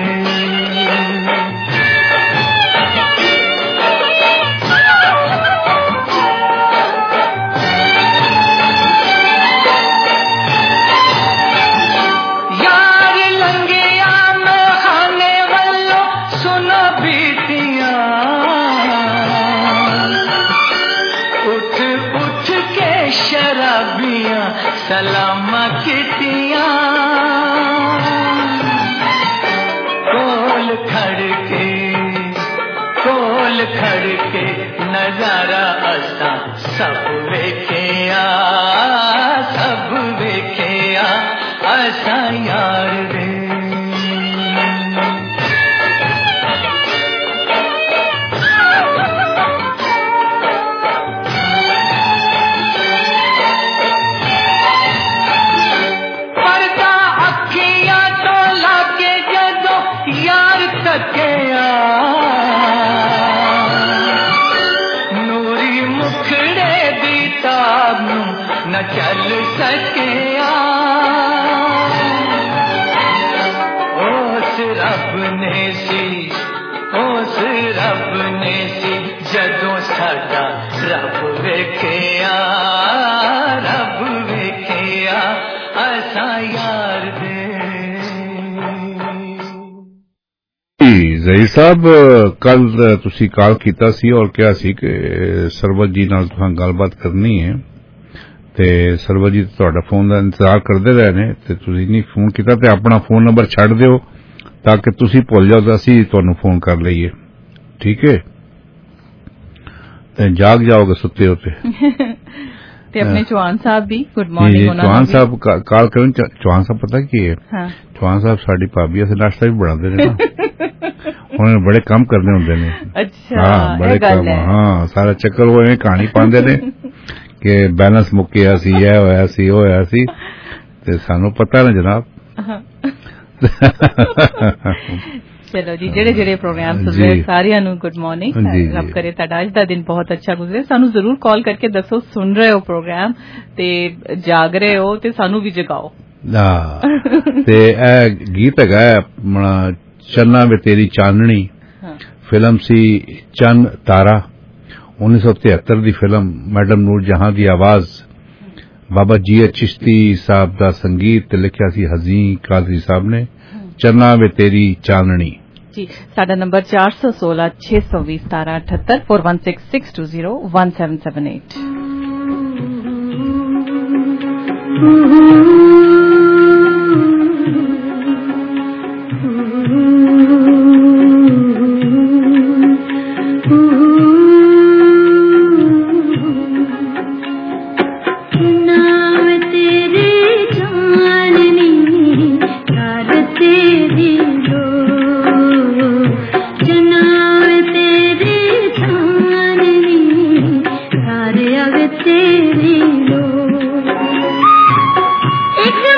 سلام کتیاں, کول کھڑ کے, کول کھڑ کے نظارہ اساں سب ویکھیا, سب ویکھیا. ایسا یار دے साहब नू न चल सकिया उस रब ने सी उस रब ने सी जदों साडा रब वेखिया रब वेखिया असा यार दे ਜ਼ਹੀਰ ਸਾਹਿਬ ਕੱਲ ਤੁਸੀਂ ਕਾਲ ਕੀਤਾ ਸੀ ਔਰ ਕਿਹਾ ਸੀ ਕਿ ਸਰਵਤ ਜੀ ਨਾਲ ਤੁਹਾਨੂੰ ਗੱਲਬਾਤ ਕਰਨੀ ਹੈ ਤੇ ਸਰਵਤ ਜੀ ਤੁਹਾਡਾ ਫੋਨ ਦਾ ਇੰਤਜ਼ਾਰ ਕਰਦੇ ਰਹੇ ਨੇ ਤੇ ਤੁਸੀਂ ਨਹੀਂ ਫੋਨ ਕੀਤਾ ਤੇ ਆਪਣਾ ਫੋਨ ਨੰਬਰ ਛੱਡ ਦਿਓ ਤਾਂ ਕਿ ਤੁਸੀਂ ਭੁੱਲ ਜਾਓ ਤਾਂ ਅਸੀਂ ਤੁਹਾਨੂੰ ਫੋਨ ਕਰ ਲਈਏ ਠੀਕ ਹੈ ਤੇ ਜਾਗ ਜਾਓਗੇ ਸੁੱਤੇ ਹੋ ਤੇ ਆਪਣੇ ਚੌਹਾਨ ਸਾਹਿਬ ਵੀ ਗੁੱਡ ਮਾਰਨਿੰਗ ਉਹਨਾਂ ਨੂੰ ਚੌਹਾਨ ਸਾਹਿਬ ਕਾਲ ਕਰਨ ਚੌਹਾਨ ਸਾਹਿਬ ਪਤਾ ਕੀ ਹੈ ਚੌਹਾਨ ਸਾਹਿਬ ਸਾਡੀ ਭਾਬੀ ਅਸੀਂ ਨਾਸ਼ਤਾ ਵੀ ਬਣਾਉਂਦੇ ਨੇ ਨਾ ਉਹਨਾਂ ਨੇ ਬੜੇ ਕੰਮ ਕਰਨੇ ਹੁੰਦੇ ਨੇ ਅੱਛਾ ਹਾਂ ਬੜੇ ਕੰਮ ਹਾਂ ਸਾਰਾ ਚੱਕਰ ਉਹ ਐਵੇਂ ਕਹਾਣੀ ਪਾਉਂਦੇ ਨੇ ਕਿ ਬੈਲੈਂਸ ਮੁੱਕਿਆ ਸੀ ਇਹ ਹੋਇਆ ਸੀ ਉਹ ਹੋਇਆ ਸੀ ਤੇ ਸਾਨੂੰ ਪਤਾ ਨਾ ਜਨਾਬ ਚਲੋ ਜੀ ਜਿਹੜੇ ਜਿਹੜੇ ਪ੍ਰੋਗਰਾਮ ਸੁਣ ਰਹੇ ਸਾਰਿਆਂ ਨੂੰ ਗੁੱਡ ਮਾਰਨਿੰਗ ਰੱਬ ਕਰੇ ਤੁਹਾਡਾ ਅੱਜ ਦਾ ਦਿਨ ਬਹੁਤ ਅੱਛਾ ਗੁਜ਼ਰੇ ਸਾਨੂੰ ਜ਼ਰੂਰ ਕਾਲ ਕਰਕੇ ਦੱਸੋ ਸੁਣ ਰਹੇ ਹੋ ਪ੍ਰੋਗਰਾਮ ਤੇ ਜਾਗ ਰਹੇ ਹੋ ਤੇ ਸਾਨੂੰ ਵੀ ਜਗਾਓ ਤੇ ਇਹ ਗੀਤ ਹੈਗਾ ਆਪਣਾ ਚੰਨਾ ਵੇ ਤੇਰੀ ਚਾਨਣੀ ਫਿਲਮ ਸੀ ਚੰਨ ਤਾਰਾ उन्नीस सौ तिहत्तर ਦੀ ਫਿਲਮ ਮੈਡਮ ਨੂਰ ਜਹਾਂ ਦੀ ਆਵਾਜ਼ ਬਾਬਾ ਜੀ ਚਿਸ਼ਤੀ ਸਾਹਿਬ ਦਾ ਸੰਗੀਤ ਤੇ ਲਿਖਿਆ ਸੀ ਹਜ਼ੀਂ ਕਾਜ਼ੀ ਸਾਹਿਬ ਨੇ ਚੰਨਾ ਵੇ ਤੇਰੀ ਚਾਨਣੀ जी साडा नंबर चार सौ सोलह छह सौ बीस सतारह अठहत्तर four one six six two zero one seven seven eight एक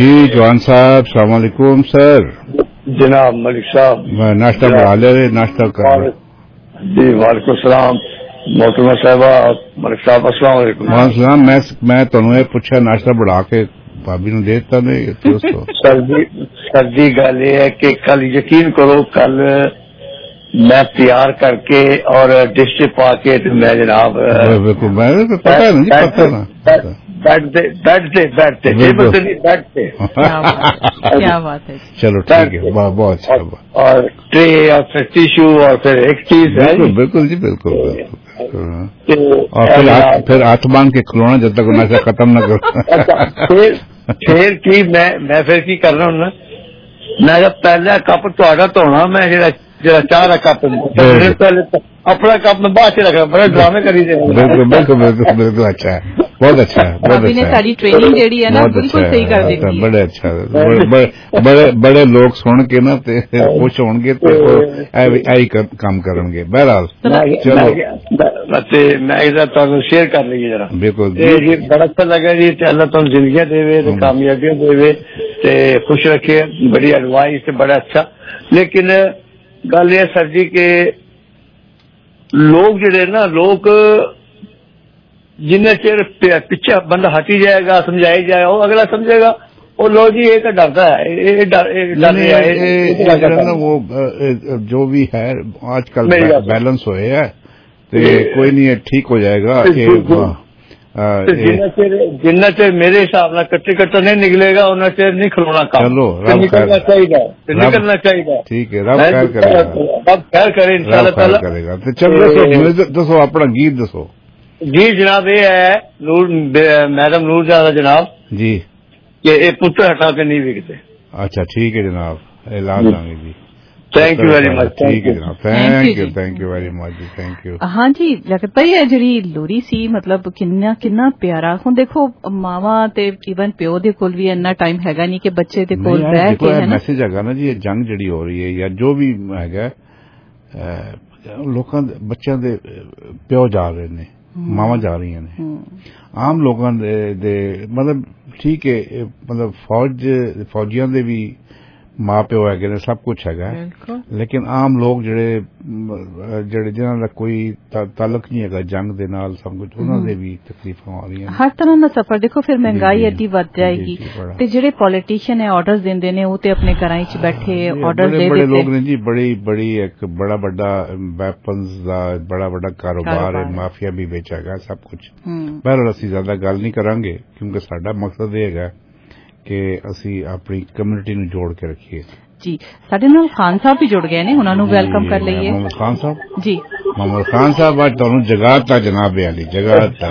जी जवान साहब सलाम वालेकुम सर। जनाब मलिक साहब नाश्ता बढ़ा ले रहे नाश्ता कर जी। वालेकुम सलाम मोहतरमा साहबा मलिक साहब अस्सलाम वालेकुम। वालेकुम। मैं मैं तुहानू ये पूछा नाश्ता बढ़ा के भाभी ने दे दिता नहीं दोस्तों। सर जी सर जी गल ये है कि कल यकीन करो कल मैं तैयार करके और डिश पा के मैं जनाब बिल्कुल मैं पता है नहीं पता ना बैठ दे बैठ दे बैठ दे टेबल से नहीं बैठ दे। क्या बात है। चलो ठीक है बहुत अच्छा। और ट्रे और फिर टिश्यू और फिर एक चीज है बिल्कुल जी बिल्कुल और फिर फिर हाथ बांध के खिलौना जब तक नशा खत्म न करो। फिर फिर की मैं मैं फिर की करना हूं ना मैं जब पहला कप थोड़ा धोना मैं जरा जरा चाह रहा कप पहले अपना कप में बाद च रखना बड़े ड्रामे करी दे। बिल्कुल बिल्कुल बिल्कुल बिल्कुल अच्छा है बहुत अच्छा है बहुत अच्छा है। सारी ट्रेनिंग जेडी है ना बिल्कुल सही कर देती है। बड़े अच्छा बड़े बड़े लोग सुन के ना ते खुश होंगे तो ऐ काम करेंगे। बहरहाल चलो मैं इधर तुहानू शेयर कर ली जरा बिल्कुल जी बड़ा अच्छा लगा जी। अल्लाह तुहानू जिंदगी देवे ते कामयाबियां देवे ते खुश रखे। बड़ी एडवाइस ते बड़ा अच्छा। लेकिन गल ये सर जी के लोग जेडे ना लोग जिन्ने चिर पिछे बंदा हटी जाएगा समझाई जाएगा वो अगला समझेगा वो लो जी एक डरता है डर वो जो भी है आजकल बैलेंस होए है कोई नहीं है ठीक हो जाएगा। जिन्ना चिर जिन्ना चिर मेरे हिसाब नाल कट्टे कट्टा नहीं निकलेगा उन्ना चिर नहीं खलोना काम। चलो निकलना चाहिए निकलना चाहिए। ठीक है रब खैर करेगा रब खैर करे इंशाल्लाह ताला करेगा। तो चलो दसो दसो अपना गीत दसो जी। जनाब ये है नूर मैडम नूर जादा जनाब जी कि ये पुत्र हटा के नहीं बिकते। अच्छा ठीक है जनाब इलाज आएंगे जी। Thank you very much. ठीक है जनाब thank you thank you very much जी थैंक यू। हाँ जी लगता ही है जी लोरी सी मतलब किन्ना किन्ना प्यारा हुण देखो मावा ते इवन प्यो दे कोल भी इन्ना टाइम हैगा नहीं कि बच्चे दे कोल बैठ के है ना मैसेज हैगा ना जी ये जंग जड़ी हो रही है या जो भी हैगा लोकां बच्चों दे प्यो जा रहे ने मावा जा रही ने आम लोगों दे मतलब ठीक है मतलब फौज फौजियां दे भी माँ प्यो है ने सब कुछ है लेकिन आम लोग जेड़े जेड़े जिन्हां दा कोई ताल्लुक नहीं है जंग दे नाल सब कुछ उन्हां दे भी तकलीफां आ रही हैं। हर तरह दा सफर देखो फिर महंगाई एडी वध जाएगी ते जेड़े पॉलिटिशियन है ऑर्डर्स देंदे ने वो ते अपने घरां च बैठे ऑर्डर दे देते बड़े लोग ने जी बड़ी बड़ी एक बड़ा बड़ा वेपन्स दा बड़ा बड़ा कारोबार है माफिया भी बेचेगा सब कुछ। बहरहाल असीं ज्यादा गल नहीं करांगे क्योंकि साडा मकसद ये है कि ਅਸੀਂ ਆਪਣੀ ਕਮਿਊਨਿਟੀ ਨੂੰ ਜੋੜ ਕੇ ਰੱਖੀਏ। ਜੀ ਸਾਡੇ ਨਾਲ ਖਾਨ ਸਾਹਿਬ ਵੀ ਜੁੜ ਗਏ ਨੇ ਉਹਨਾਂ ਨੂੰ ਵੈਲਕਮ ਕਰ ਲਈਏ। ਮੁਹੰਮਦ ਖਾਨ ਸਾਹਿਬ ਜੀ ਮੁਹੰਮਦ ਖਾਨ ਸਾਹਿਬ ਅੱਜ ਤੁਹਾਨੂੰ ਜਗਾਤਾ ਜਨਾਬ ਅਲੀ ਜਗਾਤਾ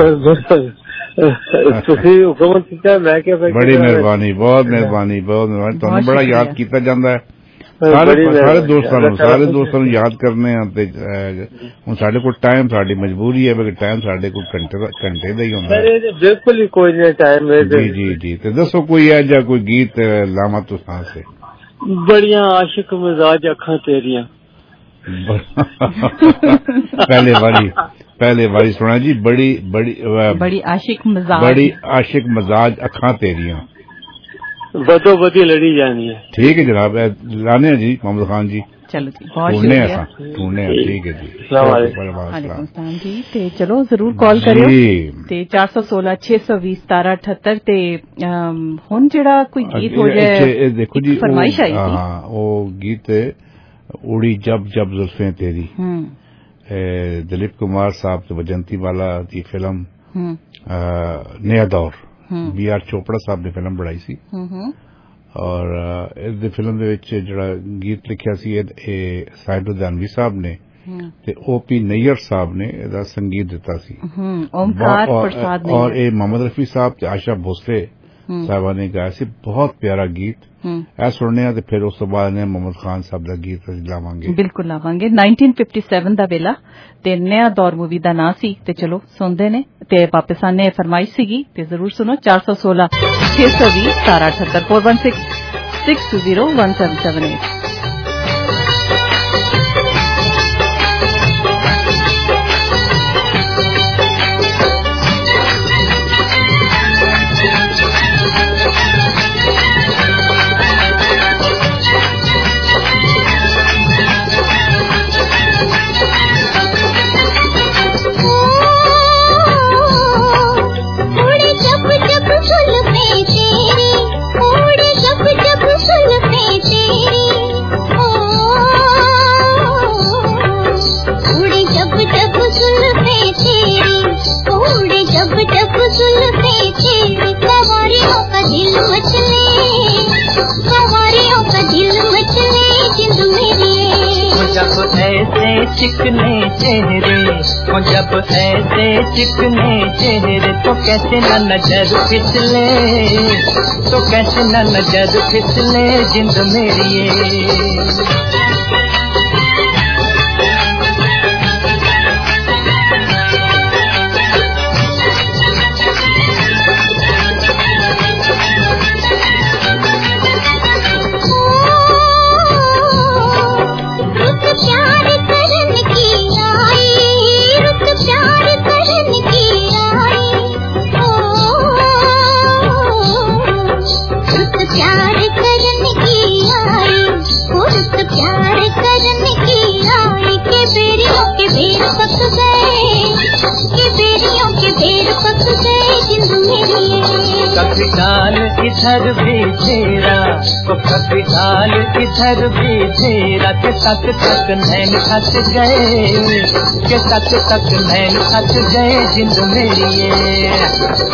ਤੁਸੀਂ ਹੁਕਮ ਕੀਤਾ ਮੈਂ ਕਿਹਾ ਬੜੀ ਮਿਹਰਬਾਨੀ ਬਹੁਤ ਮਿਹਰਬਾਨੀ ਬਹੁਤ ਮਿਹਰਬਾਨੀ ਤੁਹਾਨੂੰ ਬੜਾ ਯਾਦ ਕੀਤਾ ਜਾਂਦਾ ਹੈ ਸਾਰੇ ਸਾਰੇ ਦੋਸਤਾਂ ਨੂੰ ਸਾਰੇ ਦੋਸਤਾਂ ਨੂੰ ਯਾਦ ਕਰਨੇ ਆ ਤੇ ਹੁਣ ਸਾਡੇ ਕੋਲ ਟਾਈਮ ਸਾਡੀ ਮਜਬੂਰੀ ਹੈ ਕਿ ਟਾਈਮ ਸਾਡੇ ਕੋਲ ਘੰਟੇ ਦਾ ਘੰਟੇ ਦਾ ਹੀ ਹੁੰਦਾ ਹੈ। ਬਿਲਕੁਲ ਹੀ ਕੋਈ ਨਹੀਂ ਟਾਈਮ ਹੈ ਜੀ ਜੀ ਜੀ ਤੇ ਦੱਸੋ ਕੋਈ ਹੈ ਜਾਂ ਕੋਈ ਗੀਤ ਲਾਵਾ ਤੁਸਾਂ ਸੇ ਬੜੀਆਂ ਆਸ਼ਿਕ ਮਿਜ਼ਾਜ ਅੱਖਾਂ ਤੇਰੀਆਂ पहले वाली पहले वाली सुना जी बड़ी बड़ी बड़ी आशिक मजाज बड़ी आशिक मजाज अखां तेरियां बदो बदी लड़ी जानी है। ठीक है जनाब लाने जी मोहम्मद खान जी चलो जी बहुत शुक्रिया ढूंढने ठीक है जी वालेकुम सलाम जी ते चलो जरूर कॉल करियो ते चार सौ सोलह छे सौ बीस सतारा अठहत्तर ते हुन जेड़ा कोई गीत हो जाए देखो जी फरमाइश आई थी हां वो गीत उड़ी जब जब जुल्फें तेरी दिलीप कुमार साहब ते वजंती वाला की फिल्म नया दौर बी आर चोपड़ा साहब ने फिल्म बनाई सी और इस फिल्म दे विच जेड़ा गीत लिखिया सी ए साहिब दानवी साहब ने ते ओ पी नैयर साहब ने एदा संगीत दिता सी ओमकार प्रसाद ने और ए मोहम्मद रफी साहब ते आशा भोसले साहबा ने गाया सी बहुत प्यारा गीत ऐ सुनने ते फिर उस बाद ने मोहम्मद खान साहब दा गीत लावांगे बिल्कुल लावांगे नाइनटीन फिफ्टी सेवन दा वेला ते नया दौर मूवी दा नाम सी ते चलो सुनदे ने ते वापस आने फरमाइश सीगी ते जरूर सुनो चार सौ सोलह छे सौ बीस सतारा अठहत्तर four one six six two zero one seven seven eight उड़े जब जब जुल्फे तेरी, उड़े जब जब जुल्फे तेरी, सवारियों का दिल मचले, सवारियों का दिल मचले जिंद मेरी। जब ऐसे चिकने चेहरे, वो जब ऐसे चिकने चेहरे, तो कैसे न नजर फिसले, तो कैसे न नजर फिसले जिंद मेरी। कभी डाल इधर भी तेरा, तो कभी डाल इधर भी तेरा, के तक तक नैन थक गए, के तक तक नैन थक गए जिंद मेरी।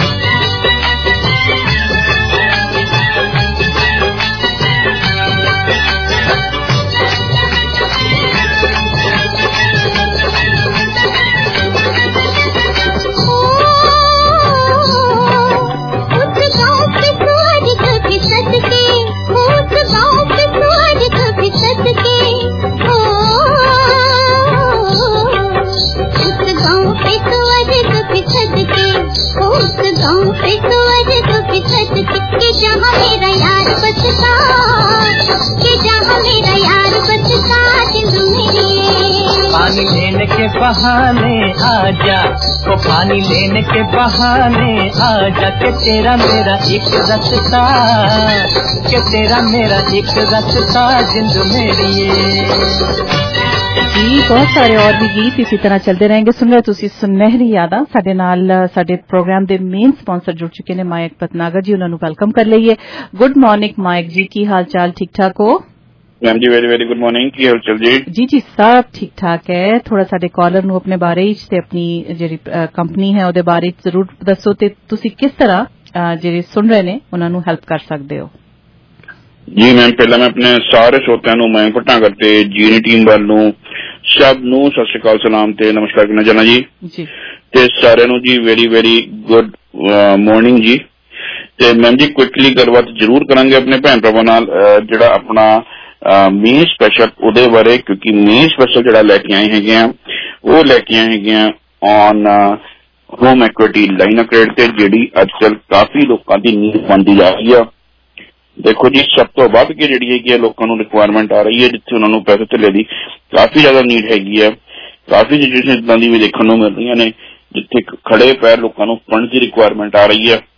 पानी लेने के बहाने आजा, तो पानी लेने के बहाने आजा, के तेरा मेरा एक रास्ता, के तेरा मेरा एक रास्ता जिंद मेरी। जी बहुत सारे और भी गीत इसी तरह चलते रहेंगे। सुन रहे ਤੁਸੀਂ ਸੁਨਹਿਰੀ ਯਾਦਾਂ। ਸਾਡੇ ਨਾਲ ਸਾਡੇ ਪ੍ਰੋਗਰਾਮ ਦੇ ਮੇਨ ਸਪਾਂਸਰ ਜੁੜ ਚੁੱਕੇ ਨੇ ਮਾਇਕ ਭਟਨਾਗਰ ਜੀ, ਉਹਨਾਂ ਨੂੰ ਵੈਲਕਮ ਕਰ ਲਈਏ। ਗੁੱਡ ਮਾਰਨਿੰਗ ਮਾਇਕ ਜੀ, ਕੀ ਹਾਲ ਚਾਲ? ਠੀਕ ਠਾਕ ਹੋ? Ma'am ji very very good morning, ਕੀ ਹਾਲ ਚਾਲ ਜੀ? ਜੀ ਜੀ ਸਭ ਠੀਕ ਠਾਕ ਹੈ। ਥੋੜਾ ਸਾਡੇ ਕਾਲਰ ਨੂੰ ਆਪਣੇ ਬਾਰੇ ਚ ਤੇ ਆਪਣੀ ਜਿਹੜੀ ਕੰਪਨੀ ਹੈ ਉਹਦੇ ਬਾਰੇ ਚ ਜ਼ਰੂਰ ਦੱਸੋ, ਤੇ ਤੁਸੀਂ ਕਿਸ ਤਰ੍ਹਾਂ ਜਿਹੜੇ ਸੁਣ ਰਹੇ ਨੇ ਉਹਨਾਂ ਨੂੰ ਹੈਲਪ ਕਰ ਸਕਦੇ ਹੋ। ਜੀ ਮੈਮ, ਪਹਿਲਾਂ ਮੈਂ ਆਪਣੇ ਸਾਰੇ ਸਰੋਤਿਆਂ ਨੂੰ ਮਾਇਕ ਭਟਨਾਗਰ ਤੇ ਜੀਨੀ ਟੀਮ ਵੱਲੋਂ ਸਭ ਨੂੰ ਸਤਿ ਸ਼੍ਰੀ ਅਕਾਲ, ਸਲਾਮ ਤੇ ਨਮਸਕਾਰ ਕਰਨਾ ਚਾਹੁੰਦਾ ਜੀ। ਤੇ ਸਾਰਿਆਂ ਨੂੰ ਜੀ ਵੈਰੀ ਵੈਰੀ ਗੁੱਡ ਮਾਰਨਿੰਗ ਜੀ। ਤੇ ਮੈਮ ਜੀ ਕੁਇਕਲੀ ਗੱਲਬਾਤ ਜ਼ਰੂਰ ਕਰਾਂਗੇ ਆਪਣੇ ਭੈਣ ਭਰਾਵਾਂ ਨਾਲ ਜਿਹੜਾ ਆਪਣਾ ਮੇਨ ਸਪੈਸ਼ਲ ਉਹਦੇ ਬਾਰੇ, ਕਿਉਂਕਿ ਮੇਨ ਸਪੈਸ਼ਲ ਜਿਹੜਾ ਲੈ ਕੇ ਆਏ ਹੈਗੇ ਆ ਉਹ ਲੈ ਕੇ ਆਏ ਹੈਗੇ ਆ on home equity line of credit ਤੇ, ਜਿਹੜੀ ਅੱਜ ਕੱਲ ਕਾਫੀ ਲੋਕਾਂ ਦੀ ਨੀਡ ਬਣਦੀ ਜਾ ਰਹੀ ਆ। ਦੇਖੋ ਜੀ, ਸਭ ਤੋਂ ਵੱਧ ਕੇ ਜਿਹੜੀ ਹੈਗੀ ਆ ਲੋਕਾਂ ਨੂੰ ਰਿਕੁਆਇਰਮੈਂਟ ਆ ਰਹੀ ਹੈ, ਜਿੱਥੇ ਉਹਨਾਂ ਨੂੰ ਪੈਸੇ ਧੇਲੇ ਦੀ ਕਾਫੀ ਜ਼ਿਆਦਾ ਨੀਡ ਹੈਗੀ ਆ। ਕਾਫੀ ਸਿਚੁਏਸ਼ਨ ਇਦਾਂ ਦੀ ਵੀ ਦੇਖਣ ਨੂੰ ਮਿਲ ਰਹੀਆਂ ਨੇ ਜਿੱਥੇ ਖੜੇ ਪੈਰ ਲੋਕਾਂ ਨੂੰ ਫੰਡ ਦੀ ਰਿਕੁਆਇਰਮੈਂਟ ਆ ਰਹੀ ਹੈ,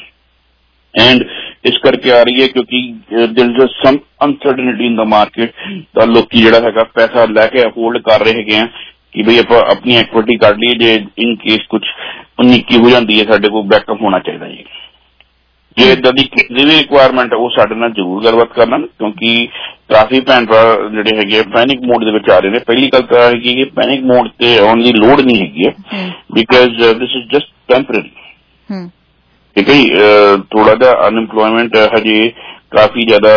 ਐਂਡ ਇਸ ਕਰਕੇ ਆ ਰਹੀ ਹੈ ਕਿਉਂਕਿ ਦੇयर is sum ਅਨਸਰਟਨਿਟੀ in the market. ਤਾਂ ਲੋਕੀ ਜਿਹੜਾ ਹੈਗਾ ਪੈਸਾ ਲੈ ਕੇ ਹੋਲਡ ਕਰ ਰਹੇ ਹੈਗੇ ਆ ਕਿ ਬਈ ਆਪਾਂ ਆਪਣੀ ਇਕੁਇਟੀ ਕੱਢ ਲਈਏ, ਜੇ ਇਨ ਕੇਸ ਕੁਝ ਉਨੀਕੀ ਹੋ ਜਾਂਦੀ ਹੈ ਸਾਡੇ ਕੋਲ ਬੈਕਅਪ ਹੋਣਾ ਚਾਹੀਦਾ ਜੀ। ਜੇ ਇਦਾਂ ਦੀ ਕਿਸੇ ਦੀ ਵੀ ਰਿਕੁਆਇਰਮੈਂਟ ਉਹ ਸਾਡੇ ਨਾਲ ਜ਼ਰੂਰ ਗੱਲਬਾਤ ਕਰਨਾ, ਕਿਉਂਕਿ ਕਾਫੀ ਭੈਣ ਭਰਾ ਜਿਹੜੇ ਹੈਗੇ ਪੈਨਿਕ ਮੋਡ ਦੇ ਵਿੱਚ ਆ ਰਹੇ ਨੇ। ਪਹਿਲੀ ਗੱਲ ਤਾਂ ਹੈਗੀ ਕਿ ਪੈਨਿਕ ਮੋਡ ਤੇ ਆਉਣ ਦੀ ਲੋੜ ਨਹੀਂ ਹੈਗੀ ਹੈ, because this is just temporary. ਠੀਕ ਹੈ ਜੀ, ਥੋੜਾ ਜਿਹਾ ਅਨਐਮਪਲੋਇਮੈਂਟ ਹਜੇ ਕਾਫੀ ਜ਼ਿਆਦਾ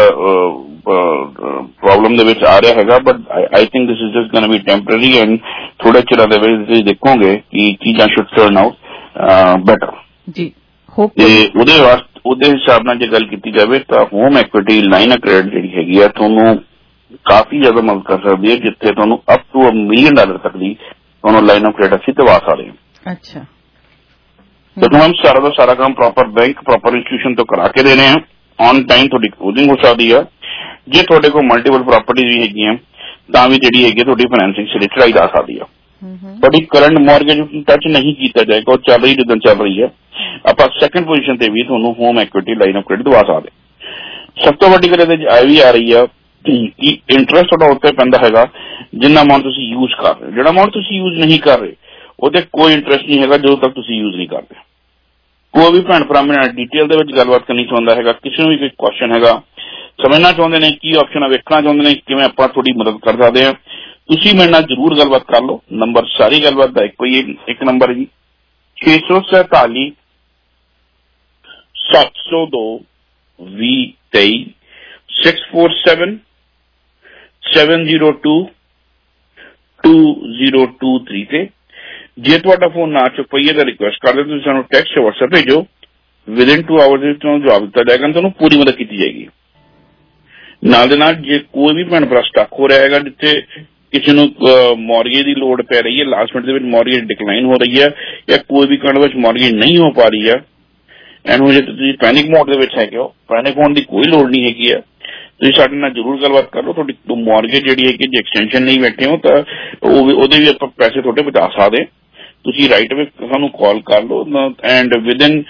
ਪ੍ਰੋਬਲਮ ਦੇ ਵਿੱਚ ਆ ਰਿਹਾ ਹੈਗਾ, but I think this is just going to be temporary, and ਥੋੜੇ ਚਿਰਾਂ ਦੇ ਵਿੱਚ ਤੁਸੀਂ ਦੇਖੋਗੇ ਕਿ ਚੀਜ਼ਾਂ ਸ਼ੁੱਡ ਟਰਨ ਆਊਟ ਬੈਟਰ ਜੀ। ਤੇ ਉਹਦੇ ਵਾਸਤੇ ਉਹਦੇ ਹਿਸਾਬ ਨਾਲ ਜੇ ਗੱਲ ਕੀਤੀ ਜਾਵੇ ਤਾਂ home equity line of credit ਜਿਹੜੀ ਹੈਗੀ ਆ ਤੁਹਾਨੂੰ ਕਾਫੀ ਜ਼ਿਆਦਾ ਮਦਦ ਕਰ ਸਕਦੀ ਹੈ, ਜਿੱਥੇ ਤੁਹਾਨੂੰ up to a million dollar ਤੱਕ ਦੀ ਤੁਹਾਨੂੰ ਲਾਈਨ ਆਫ ਕ੍ਰੈਡਿਟ ਅਸੀਂ ਦਵਾ ਸਕਦੇ ਹਾਂ। ਅੱਛਾ, ਜਦੋਂ ਹਮ ਸਾਰਾ ਦਾ ਸਾਰਾ ਕੰਮ ਪ੍ਰੋਪਰ ਬੈਂਕ ਪ੍ਰੋਪਰ ਇੰਸਟੀਟਿਊਸ਼ਨ ਤੋਂ ਕਰਾ ਕੇ ਦੇ ਰਹੇ ਹਾਂ, ਔਨ ਟਾਈਮ ਤੁਹਾਡੀ ਕਲੋਜ਼ਿੰਗ ਹੋ ਸਕਦੀ ਆ। ਜੇ ਤੁਹਾਡੇ ਕੋਲ ਮਲਟੀਪਲ ਪ੍ਰਾਪਰਟੀਜ਼ ਵੀ ਹੈਗੀਆਂ ਤਾਂ ਵੀ ਜਿਹੜੀ ਹੈਗੀ ਤੁਹਾਡੀ ਫਾਈਨੈਂਸਿੰਗ ਸਿਰੇ ਚੜਾਈ ਜਾ ਸਕਦੀ ਆ। ਤੁਹਾਡੀ ਕਰੰਟ ਮੌਰਗੇਜ ਨੂੰ ਟੱਚ ਨਹੀਂ ਕੀਤਾ ਜਾਏਗਾ, ਉਹ ਚੱਲ ਰਹੀ ਜਿੱਦਾਂ ਚੱਲ ਰਹੀ ਹੈ। ਆਪਾਂ ਸੈਕੰਡ ਪੋਜੀਸ਼ਨ ਤੇ ਵੀ ਤੁਹਾਨੂੰ home equity line of credit ਦਵਾ ਸਕਦੇ। ਸਭ ਤੋਂ ਵੱਡੀ ਗੱਲ ਇਹਦੇ ਚ ਇਹ ਵੀ ਆ ਰਹੀ ਆ ਕਿ ਇੰਟਰਸਟ ਤੁਹਾਡਾ ਉੱਤੇ ਪੈਂਦਾ ਹੈਗਾ ਜਿੰਨਾ ਅਮਾਊਂਟ ਤੁਸੀਂ ਯੂਜ਼ ਕਰ ਰਹੇ ਹੋ। ਜਿਹੜਾ ਅਮਾਊਂਟ ਤੁਸੀਂ ਯੂਜ਼ ਨਹੀਂ ਕਰ ਰਹੇ ਉਹਦੇ ਕੋਈ ਇੰਟਰਸਟ ਨਹੀਂ ਹੈਗਾ ਜਦੋਂ ਤੱਕ ਤੁਸੀਂ ਯੂਜ਼ ਨਹੀਂ ਕਰਦੇ। ਕੋਈ ਵੀ ਭੈਣ ਭਰਾ ਮੇਰੇ ਨਾਲ ਡੀਟੇਲ ਦੇ ਵਿੱਚ ਗੱਲਬਾਤ ਕਰਨੀ ਚਾਹੁੰਦਾ ਹੈਗਾ, ਕਿਸੇ ਨੂੰ ਵੀ ਕੋਈ ਕੁਐਸਚਨ ਹੈਗਾ, ਸਮਝਣਾ ਚਾਹੁੰਦੇ ਨੇ ਕੀ ਆਪਸ਼ਨ ਆ, ਵੇਖਣਾ ਚਾਹੁੰਦੇ ਨੇ ਕਿਵੇਂ ਆਪਾਂ ਤੁਹਾਡੀ ਮਦਦ ਕਰ ਸਕਦੇ ਹਾਂ, ਤੁਸੀਂ ਮੇਰੇ ਨਾਲ ਜ਼ਰੂਰ ਗੱਲਬਾਤ ਕਰ ਲਓ। ਨੰਬਰ ਸਾਰੀ ਗੱਲਬਾਤ ਦਾ ਇੱਕੋ ਹੀ ਇੱਕ ਨੰਬਰ ਜੀ, ਛੇ ਸੌ ਸੈਤਾਲੀ ਸੱਤ ਸੌ ਦੋ ਵੀਹ ਤੇਈ six four seven seven zero two two zero two three ਤੇ ਜੇ ਤੁਹਾਡਾ ਫੋਨ ਨਾ ਚੁੱਕਈਏ ਤਾਂ ਰਿਕੁਐਸਟ ਕਰਦੇ ਤੁਸੀਂ ਸਾਨੂੰ ਟੈਕਸਟ ਜਾਂ ਵਟਸਐਪ ਭੇਜੋ। ਵਿਦਿਨ ਟੂ ਆਵਰਸ ਵਿੱਚ ਤੁਹਾਨੂੰ ਜਵਾਬ ਦਿੱਤਾ ਜਾਏਗਾ, ਤੁਹਾਨੂੰ ਪੂਰੀ ਮਦਦ ਕੀਤੀ ਜਾਏਗੀ। ਨਾਲ ਦੇ ਨਾਲ ਜੇ ਕੋਈ ਵੀ ਭੈਣ ਭਰਾ ਸਟਕ ਹੋ ਰਿਹਾ ਹੈਗਾ ਜਿੱਥੇ ਕਿਸੇ ਨੂੰ ਮੌਰਗੇਜ ਦੀ ਲੋੜ ਪੈ ਰਹੀ ਹੈ, ਲਾਸਟ ਮਿੰਟ ਦੇ ਵਿੱਚ ਮੌਰਗੇਜ ਡਿਕਲਾਈਨ ਹੋ ਰਹੀ ਹੈ ਜਾਂ ਕੋਈ ਵੀ ਕਾਰਨ ਵਿੱਚ ਮੌਰਗੇਜ ਨਹੀਂ ਹੋ ਪਾ ਰਹੀ ਹੈ, ਐਨੂੰ ਜੇ ਤੁਸੀਂ ਪੈਨਿਕ ਮੋਡ ਦੇ ਵਿੱਚ ਹੈਗੇ ਹੋ, ਪੈਨਿਕ ਹੋਣ ਦੀ ਕੋਈ ਲੋੜ ਨਹੀਂ ਹੈਗੀ ਹੈ। ਤੁਸੀਂ ਸਾਡੇ ਨਾਲ ਜ਼ਰੂਰ ਗੱਲਬਾਤ ਕਰ ਲਓ। ਤੁਹਾਡੀ ਮੌਰਗੇਜ ਜਿਹੜੀ ਹੈਗੀ ਜੇ ਐਕਸਟੈਂਸ਼ਨ ਨਹੀਂ ਬੈਠੇ ਹੋ ਤਾਂ ਉਹ ਵੀ ਉਹਦੇ ਵੀ ਆਪਾਂ ਪੈਸੇ ਤੁਹਾਡੇ ਬਚਾ ਸਕਦੇ। ਤੁਸੀਂ ਰਾਈਟ ਅਵੇ ਸਾਨੂੰ ਕਾਲ ਕਰ ਲਓ and within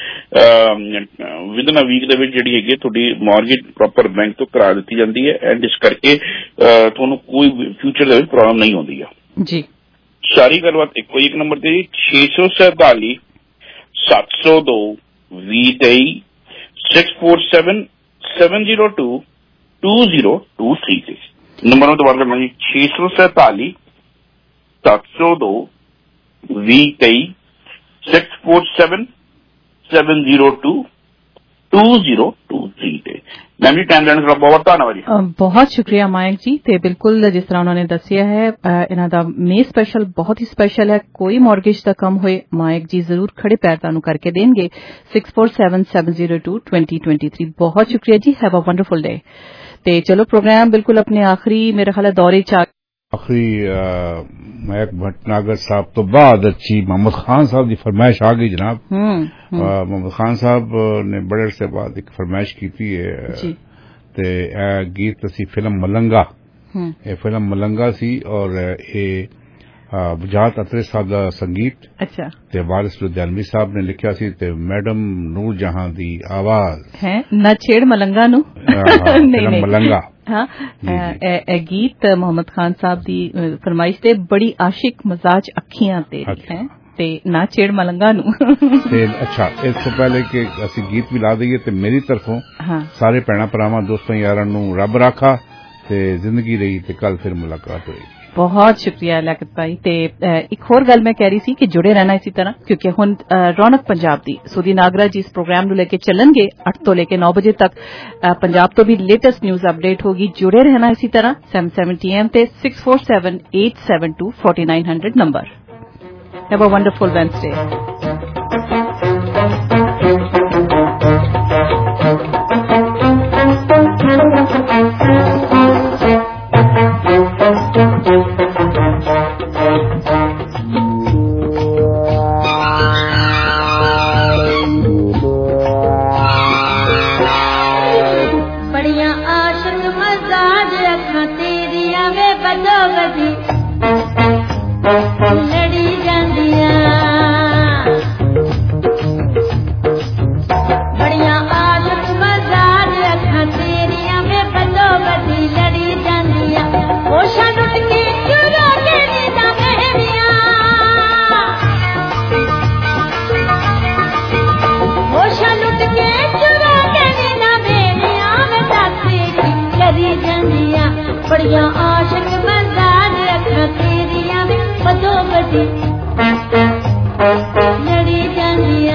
within a week ਦੇ ਵਿੱਚ ਜਿਹੜੀ ਹੈਗੀ ਤੁਹਾਡੀ ਮੌਰਗੇਜ ਪ੍ਰੋਪਰ ਬੈਂਕ ਤੋਂ ਕਰਾ ਦਿੱਤੀ ਜਾਂਦੀ ਹੈ ਐਂਡ ਇਸ ਕਰਕੇ ਤੁਹਾਨੂੰ ਕੋਈ ਫਿਊਚਰ ਦੇ ਵਿੱਚ ਪ੍ਰੋਬਲਮ ਨਹੀਂ ਆਉਂਦੀ ਹੈ ਜੀ। ਸਾਰੀ ਗੱਲਬਾਤ ਇੱਕੋ ਇੱਕ ਨੰਬਰ ਤੇ ਜੀ, ਛੇ ਸੌ ਸੈਤਾਲੀ ਸੱਤ ਸੌ ਦੋ ਵੀਹ ਤੇਈ six four seven seven zero two two zero two three ਤੇ ਨੰਬਰ ਨੂੰ ਦੁਬਾਰਾ ਕਰਨਾ ਜੀ, ਛੇ ਸੌ ਸੈਤਾਲੀ ਸੱਤ ਸੌ ਦੋ ਵੀਹ ਤੇਈ six four seven seven zero two two zero two three ਤੇ। ਮੈਮ ਜੀ ਟਾਈਮ ਦੇਣ ਦਾ ਬਹੁਤ ਧੰਨਵਾਦ ਜੀ। ਬਹੁਤ ਸ਼ੁਕਰੀਆ ਮਾਇਕ ਜੀ। ਤੇ ਬਿਲਕੁਲ ਜਿਸ ਤਰ੍ਹਾਂ ਉਹਨਾਂ ਨੇ ਦੱਸਿਆ ਹੈ ਇਹਨਾਂ ਦਾ ਮੇ ਸਪੈਸ਼ਲ ਬਹੁਤ ਹੀ ਸਪੈਸ਼ਲ ਹੈ। ਕੋਈ ਮੌਰਗੇਜ ਦਾ ਕੰਮ ਹੋਏ ਮਾਇਕ ਜੀ ਜ਼ਰੂਰ ਖੜੇ ਪੈਰ ਤੁਹਾਨੂੰ ਕਰਕੇ ਦੇਣਗੇ। Six four seven seven zero two twenty twenty three. ਬਹੁਤ ਸ਼ੁਕਰੀਆ ਜੀ। Have a wonderful day. ਤੇ ਚਲੋ ਪ੍ਰੋਗਰਾਮ ਬਿਲਕੁਲ ਆਪਣੇ ਆਖਰੀ ਮੇਰੇ ਖਿਆਲ ਦੌਰੇ ਚ आखिरी महक भटनागर साहब तो बाद अच्छी मोहम्मद खान साहब की फरमाइश आ गई जनाब। मोहम्मद खान साहब ने बड़े अरसे बाद एक फरमाइश की थी ते गीत सी फिल्म मलंगा, ये फिल्म मलंगा सी और ये बुझात अतरे साहब का संगीत अच्छा ते वारिस लुधियानवी साहब ने लिखा सी ते मैडम नूर जहां दी आवाज है न छेड़ मलंगा नु फिल्म मलंगा। हाँ ए गीत मोहम्मद खान साहब दी फरमाइश ते बड़ी आशिक मजाज अखियां तेरी हैं ते ना छेड़ मलंगा नु ते अच्छा इस तो पहले कि असि गीत भी ला दईए ते मेरी तरफों हाँ सारे भैणा भरावां दोस्तां यारां नूं रब राखा ते जिंदगी रही ते कल फिर मुलाकात होएगी। बहुत शुक्रिया लियाकत भाई। ते एक होर गल मैं कह रही सी कि जुड़े रहना इसी तरह क्योंकि हुण रौनक पंजाब दी सुधी नागरा जी इस प्रोग्राम नूं लेके चलणगे अठ तो लेके नौ बजे तक। पंजाब तो भी लेटेस्ट न्यूज़ अपडेट होगी। जुड़े रहना इसी तरह सेवन सेवेंटी एम ते six four seven eight seven two forty nine hundred number. Have a wonderful Wednesday. बड़िया आशिक मजाज रखा तेरिया बदो बदी लड़ी जांदिया।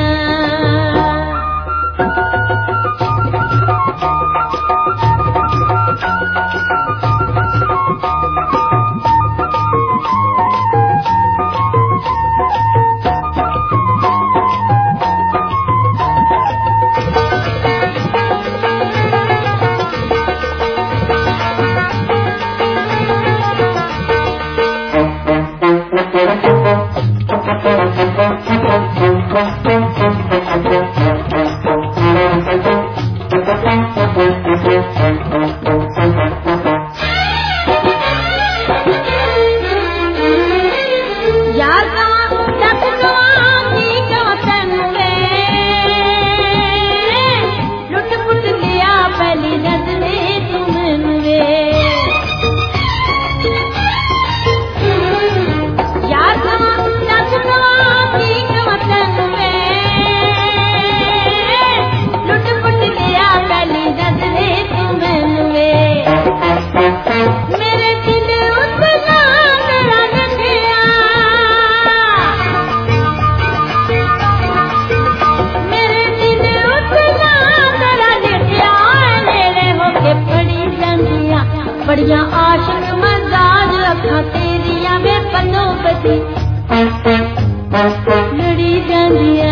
जा आशिक मजाज अखा तेरिया में पन्नों पसी लड़ी जांदिया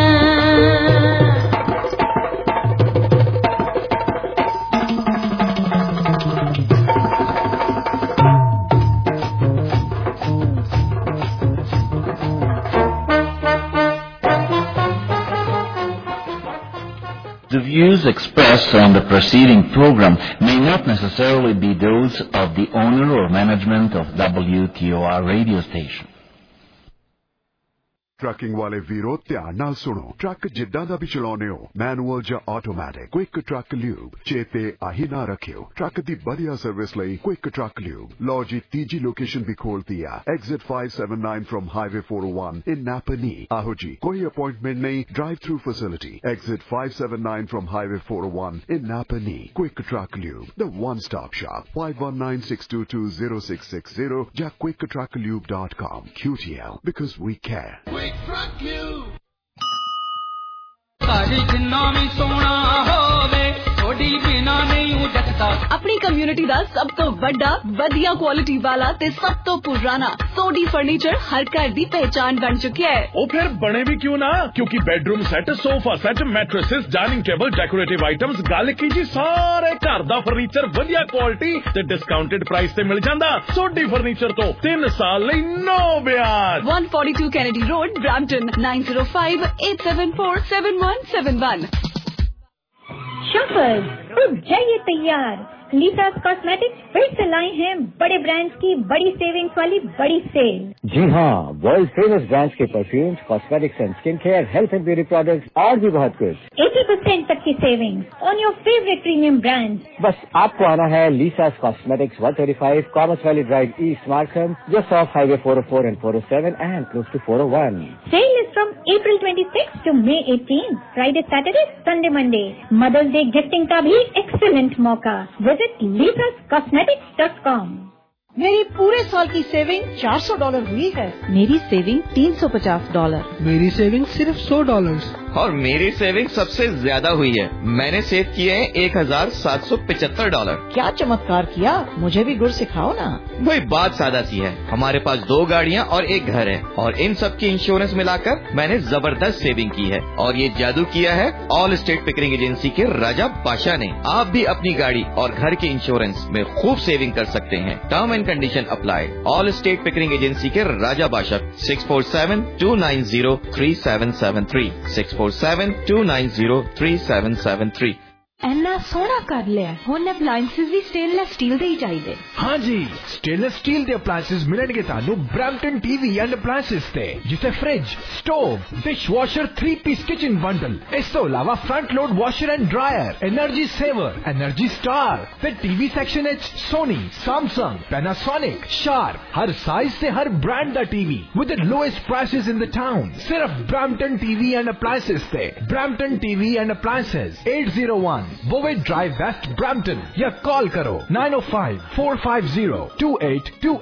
The views expressed on the preceding program may not necessarily be those of the owner or management of W T O R radio station. Trucking ਵਾਲੇ ਵੀਰੋ ਧਿਆਨ ਨਾਲ ਸੁਣੋ ਟਰੱਕ ਜਿੱਦਾਂ ਦਾ ਵੀ ਚਲਾਉਨੇ ਹੋ ਮੈਨੂਅਲ ਜਾਂ ਆਟੋਮੈਟਿਕ ਕੁਇਕ ਟਰੱਕ ਲਿਊਬ ਚੇਤੇ ਆਹੀ ਨਾ ਰੱਖਿਓ ਟਰੱਕ ਦੀ ਵਧੀਆ ਸਰਵਿਸ ਲਈ ਕੁਇਕ ਟਰੱਕ ਲਿਊਬ ਲਓ ਜੀ ਤੀਜੀ ਲੋਕੇਸ਼ਨ ਵੀ ਖੋਲਤੀ ਆ exit five seventy-nine from highway four oh one in Napanee ਆਹੋ ਜੀ ਕੋਈ ਅਪਾਇੰਟਮੈਂਟ ਨਹੀਂ drive through facility exit five seventy-nine from highway four oh one in Napanee quick truck lube the one stop shop five one nine six two two zero six six zero ਜਾਂ quick truck lube dot com Q T L because we care. अपनी community दा सब तो बड़ा वधिया quality वाला ते सब तो पुराना सोडी फर्नीचर हर घर दी पहचान बन चुकी है। ओ फिर बने भी क्यों ना क्योंकि bedroom set sofa set mattresses dining table decorative items गल की जी सारे घर दा फर्नीचर वधिया क्वालिटी ते डिस्काउंटेड प्राइस ते मिल जांदा। सोडी फर्नीचर तो तीन साल लई नो ब्याज। one forty-two Kennedy Road, Brampton nine zero five eight seven four seven one seven one। Shoppers तो जाइए तैयार, लीसास कॉस्मेटिक्स फिर से लाए हैं बड़े ब्रांड्स की बड़ी सेविंग्स वाली बड़ी सेल। जी हाँ, वर्ल्ड फेमस ब्रांड्स के perfumes, cosmetics and skin care, health and beauty products और भी बहुत कुछ eighty percent तक की savings on your favourite premium brands. बस आपको आना है Lisa's cosmetics one thirty-five Commerce Valley Drive East Markham just off highway four oh four and four oh seven and close to four oh one। Sale is from April twenty-sixth to May eighteenth, Friday Saturday Sunday Monday. Mother's Day gifting का भी excellent मौका। Visit Lisa's cosmetics dot com. मेरी पूरे साल की saving चार सौ dollar हुई है। मेरी सेविंग तीन सौ पचास डॉलर। मेरी सेविंग सिर्फ सौ डॉलर। और मेरी सेविंग सबसे ज्यादा हुई है, मैंने सेव किए हैं एक हजार सात सौ पिचहत्तर डॉलर। क्या चमत्कार किया, मुझे भी गुर सिखाओ ना। वही बात सादा सी है, हमारे पास दो गाड़ियाँ और एक घर है और इन सब की इंश्योरेंस मिलाकर मैंने जबरदस्त सेविंग की है। और ये जादू किया है ऑल स्टेट पिकरिंग एजेंसी के राजा बादशाह ने। आप भी अपनी गाड़ी और घर के इंश्योरेंस में खूब सेविंग कर सकते हैं। Term and condition apply. Allstate Pickering agency के राजा बादशाह six four seven two nine zero three seven seven three six four seven two nine zero three seven seven three। ਇੰਨਾ ਸੋਹਣਾ ਕਰ ਲਿਆ, ਹੁਣ ਅਪਲਾਈਐਂਸਸ ਵੀ ਸਟੇਨਲੈਸ ਸਟੀਲ ਦੇ ਹੀ ਚਾਹੀਦੇ। हाँ जी, स्टेनलेस स्टील ਦੇ ਅਪਲਾਈਐਂਸਸ ਮਿਲਣਗੇ ਤੁਹਾਨੂੰ ਬ੍ਰੈਂਪਟਨ ਟੀਵੀ ਐਂਡ ਅਪਲਾਈਐਂਸਸ ਤੇ, ਜਿੱਥੇ fridge, stove, dishwasher, three piece kitchen bundle, ਇਸ ਤੋਂ ਇਲਾਵਾ front load washer and dryer, energy saver, energy star ਤੇ ਟੀਵੀ ਸੈਕਸ਼ਨ ਵਿੱਚ ਸੋਨੀ, ਸੈਮਸੰਗ, ਪੈਨਾਸੋਨਿਕ, ਸ਼ਾਰਪ, ਹਰ ਸਾਈਜ਼ ਤੇ ਹਰ ਬ੍ਰਾਂਡ ਦਾ TV with the lowest prices in the town. ਸਿਰਫ ਬ੍ਰੈਂਪਟਨ ਟੀਵੀ ਐਂਡ ਅਪਲਾਈਐਂਸਸ ਤੇ। Brampton TV and appliances eight oh one Bovey Drive West, Brampton, या call करो nine oh five four five zero two eight two eight।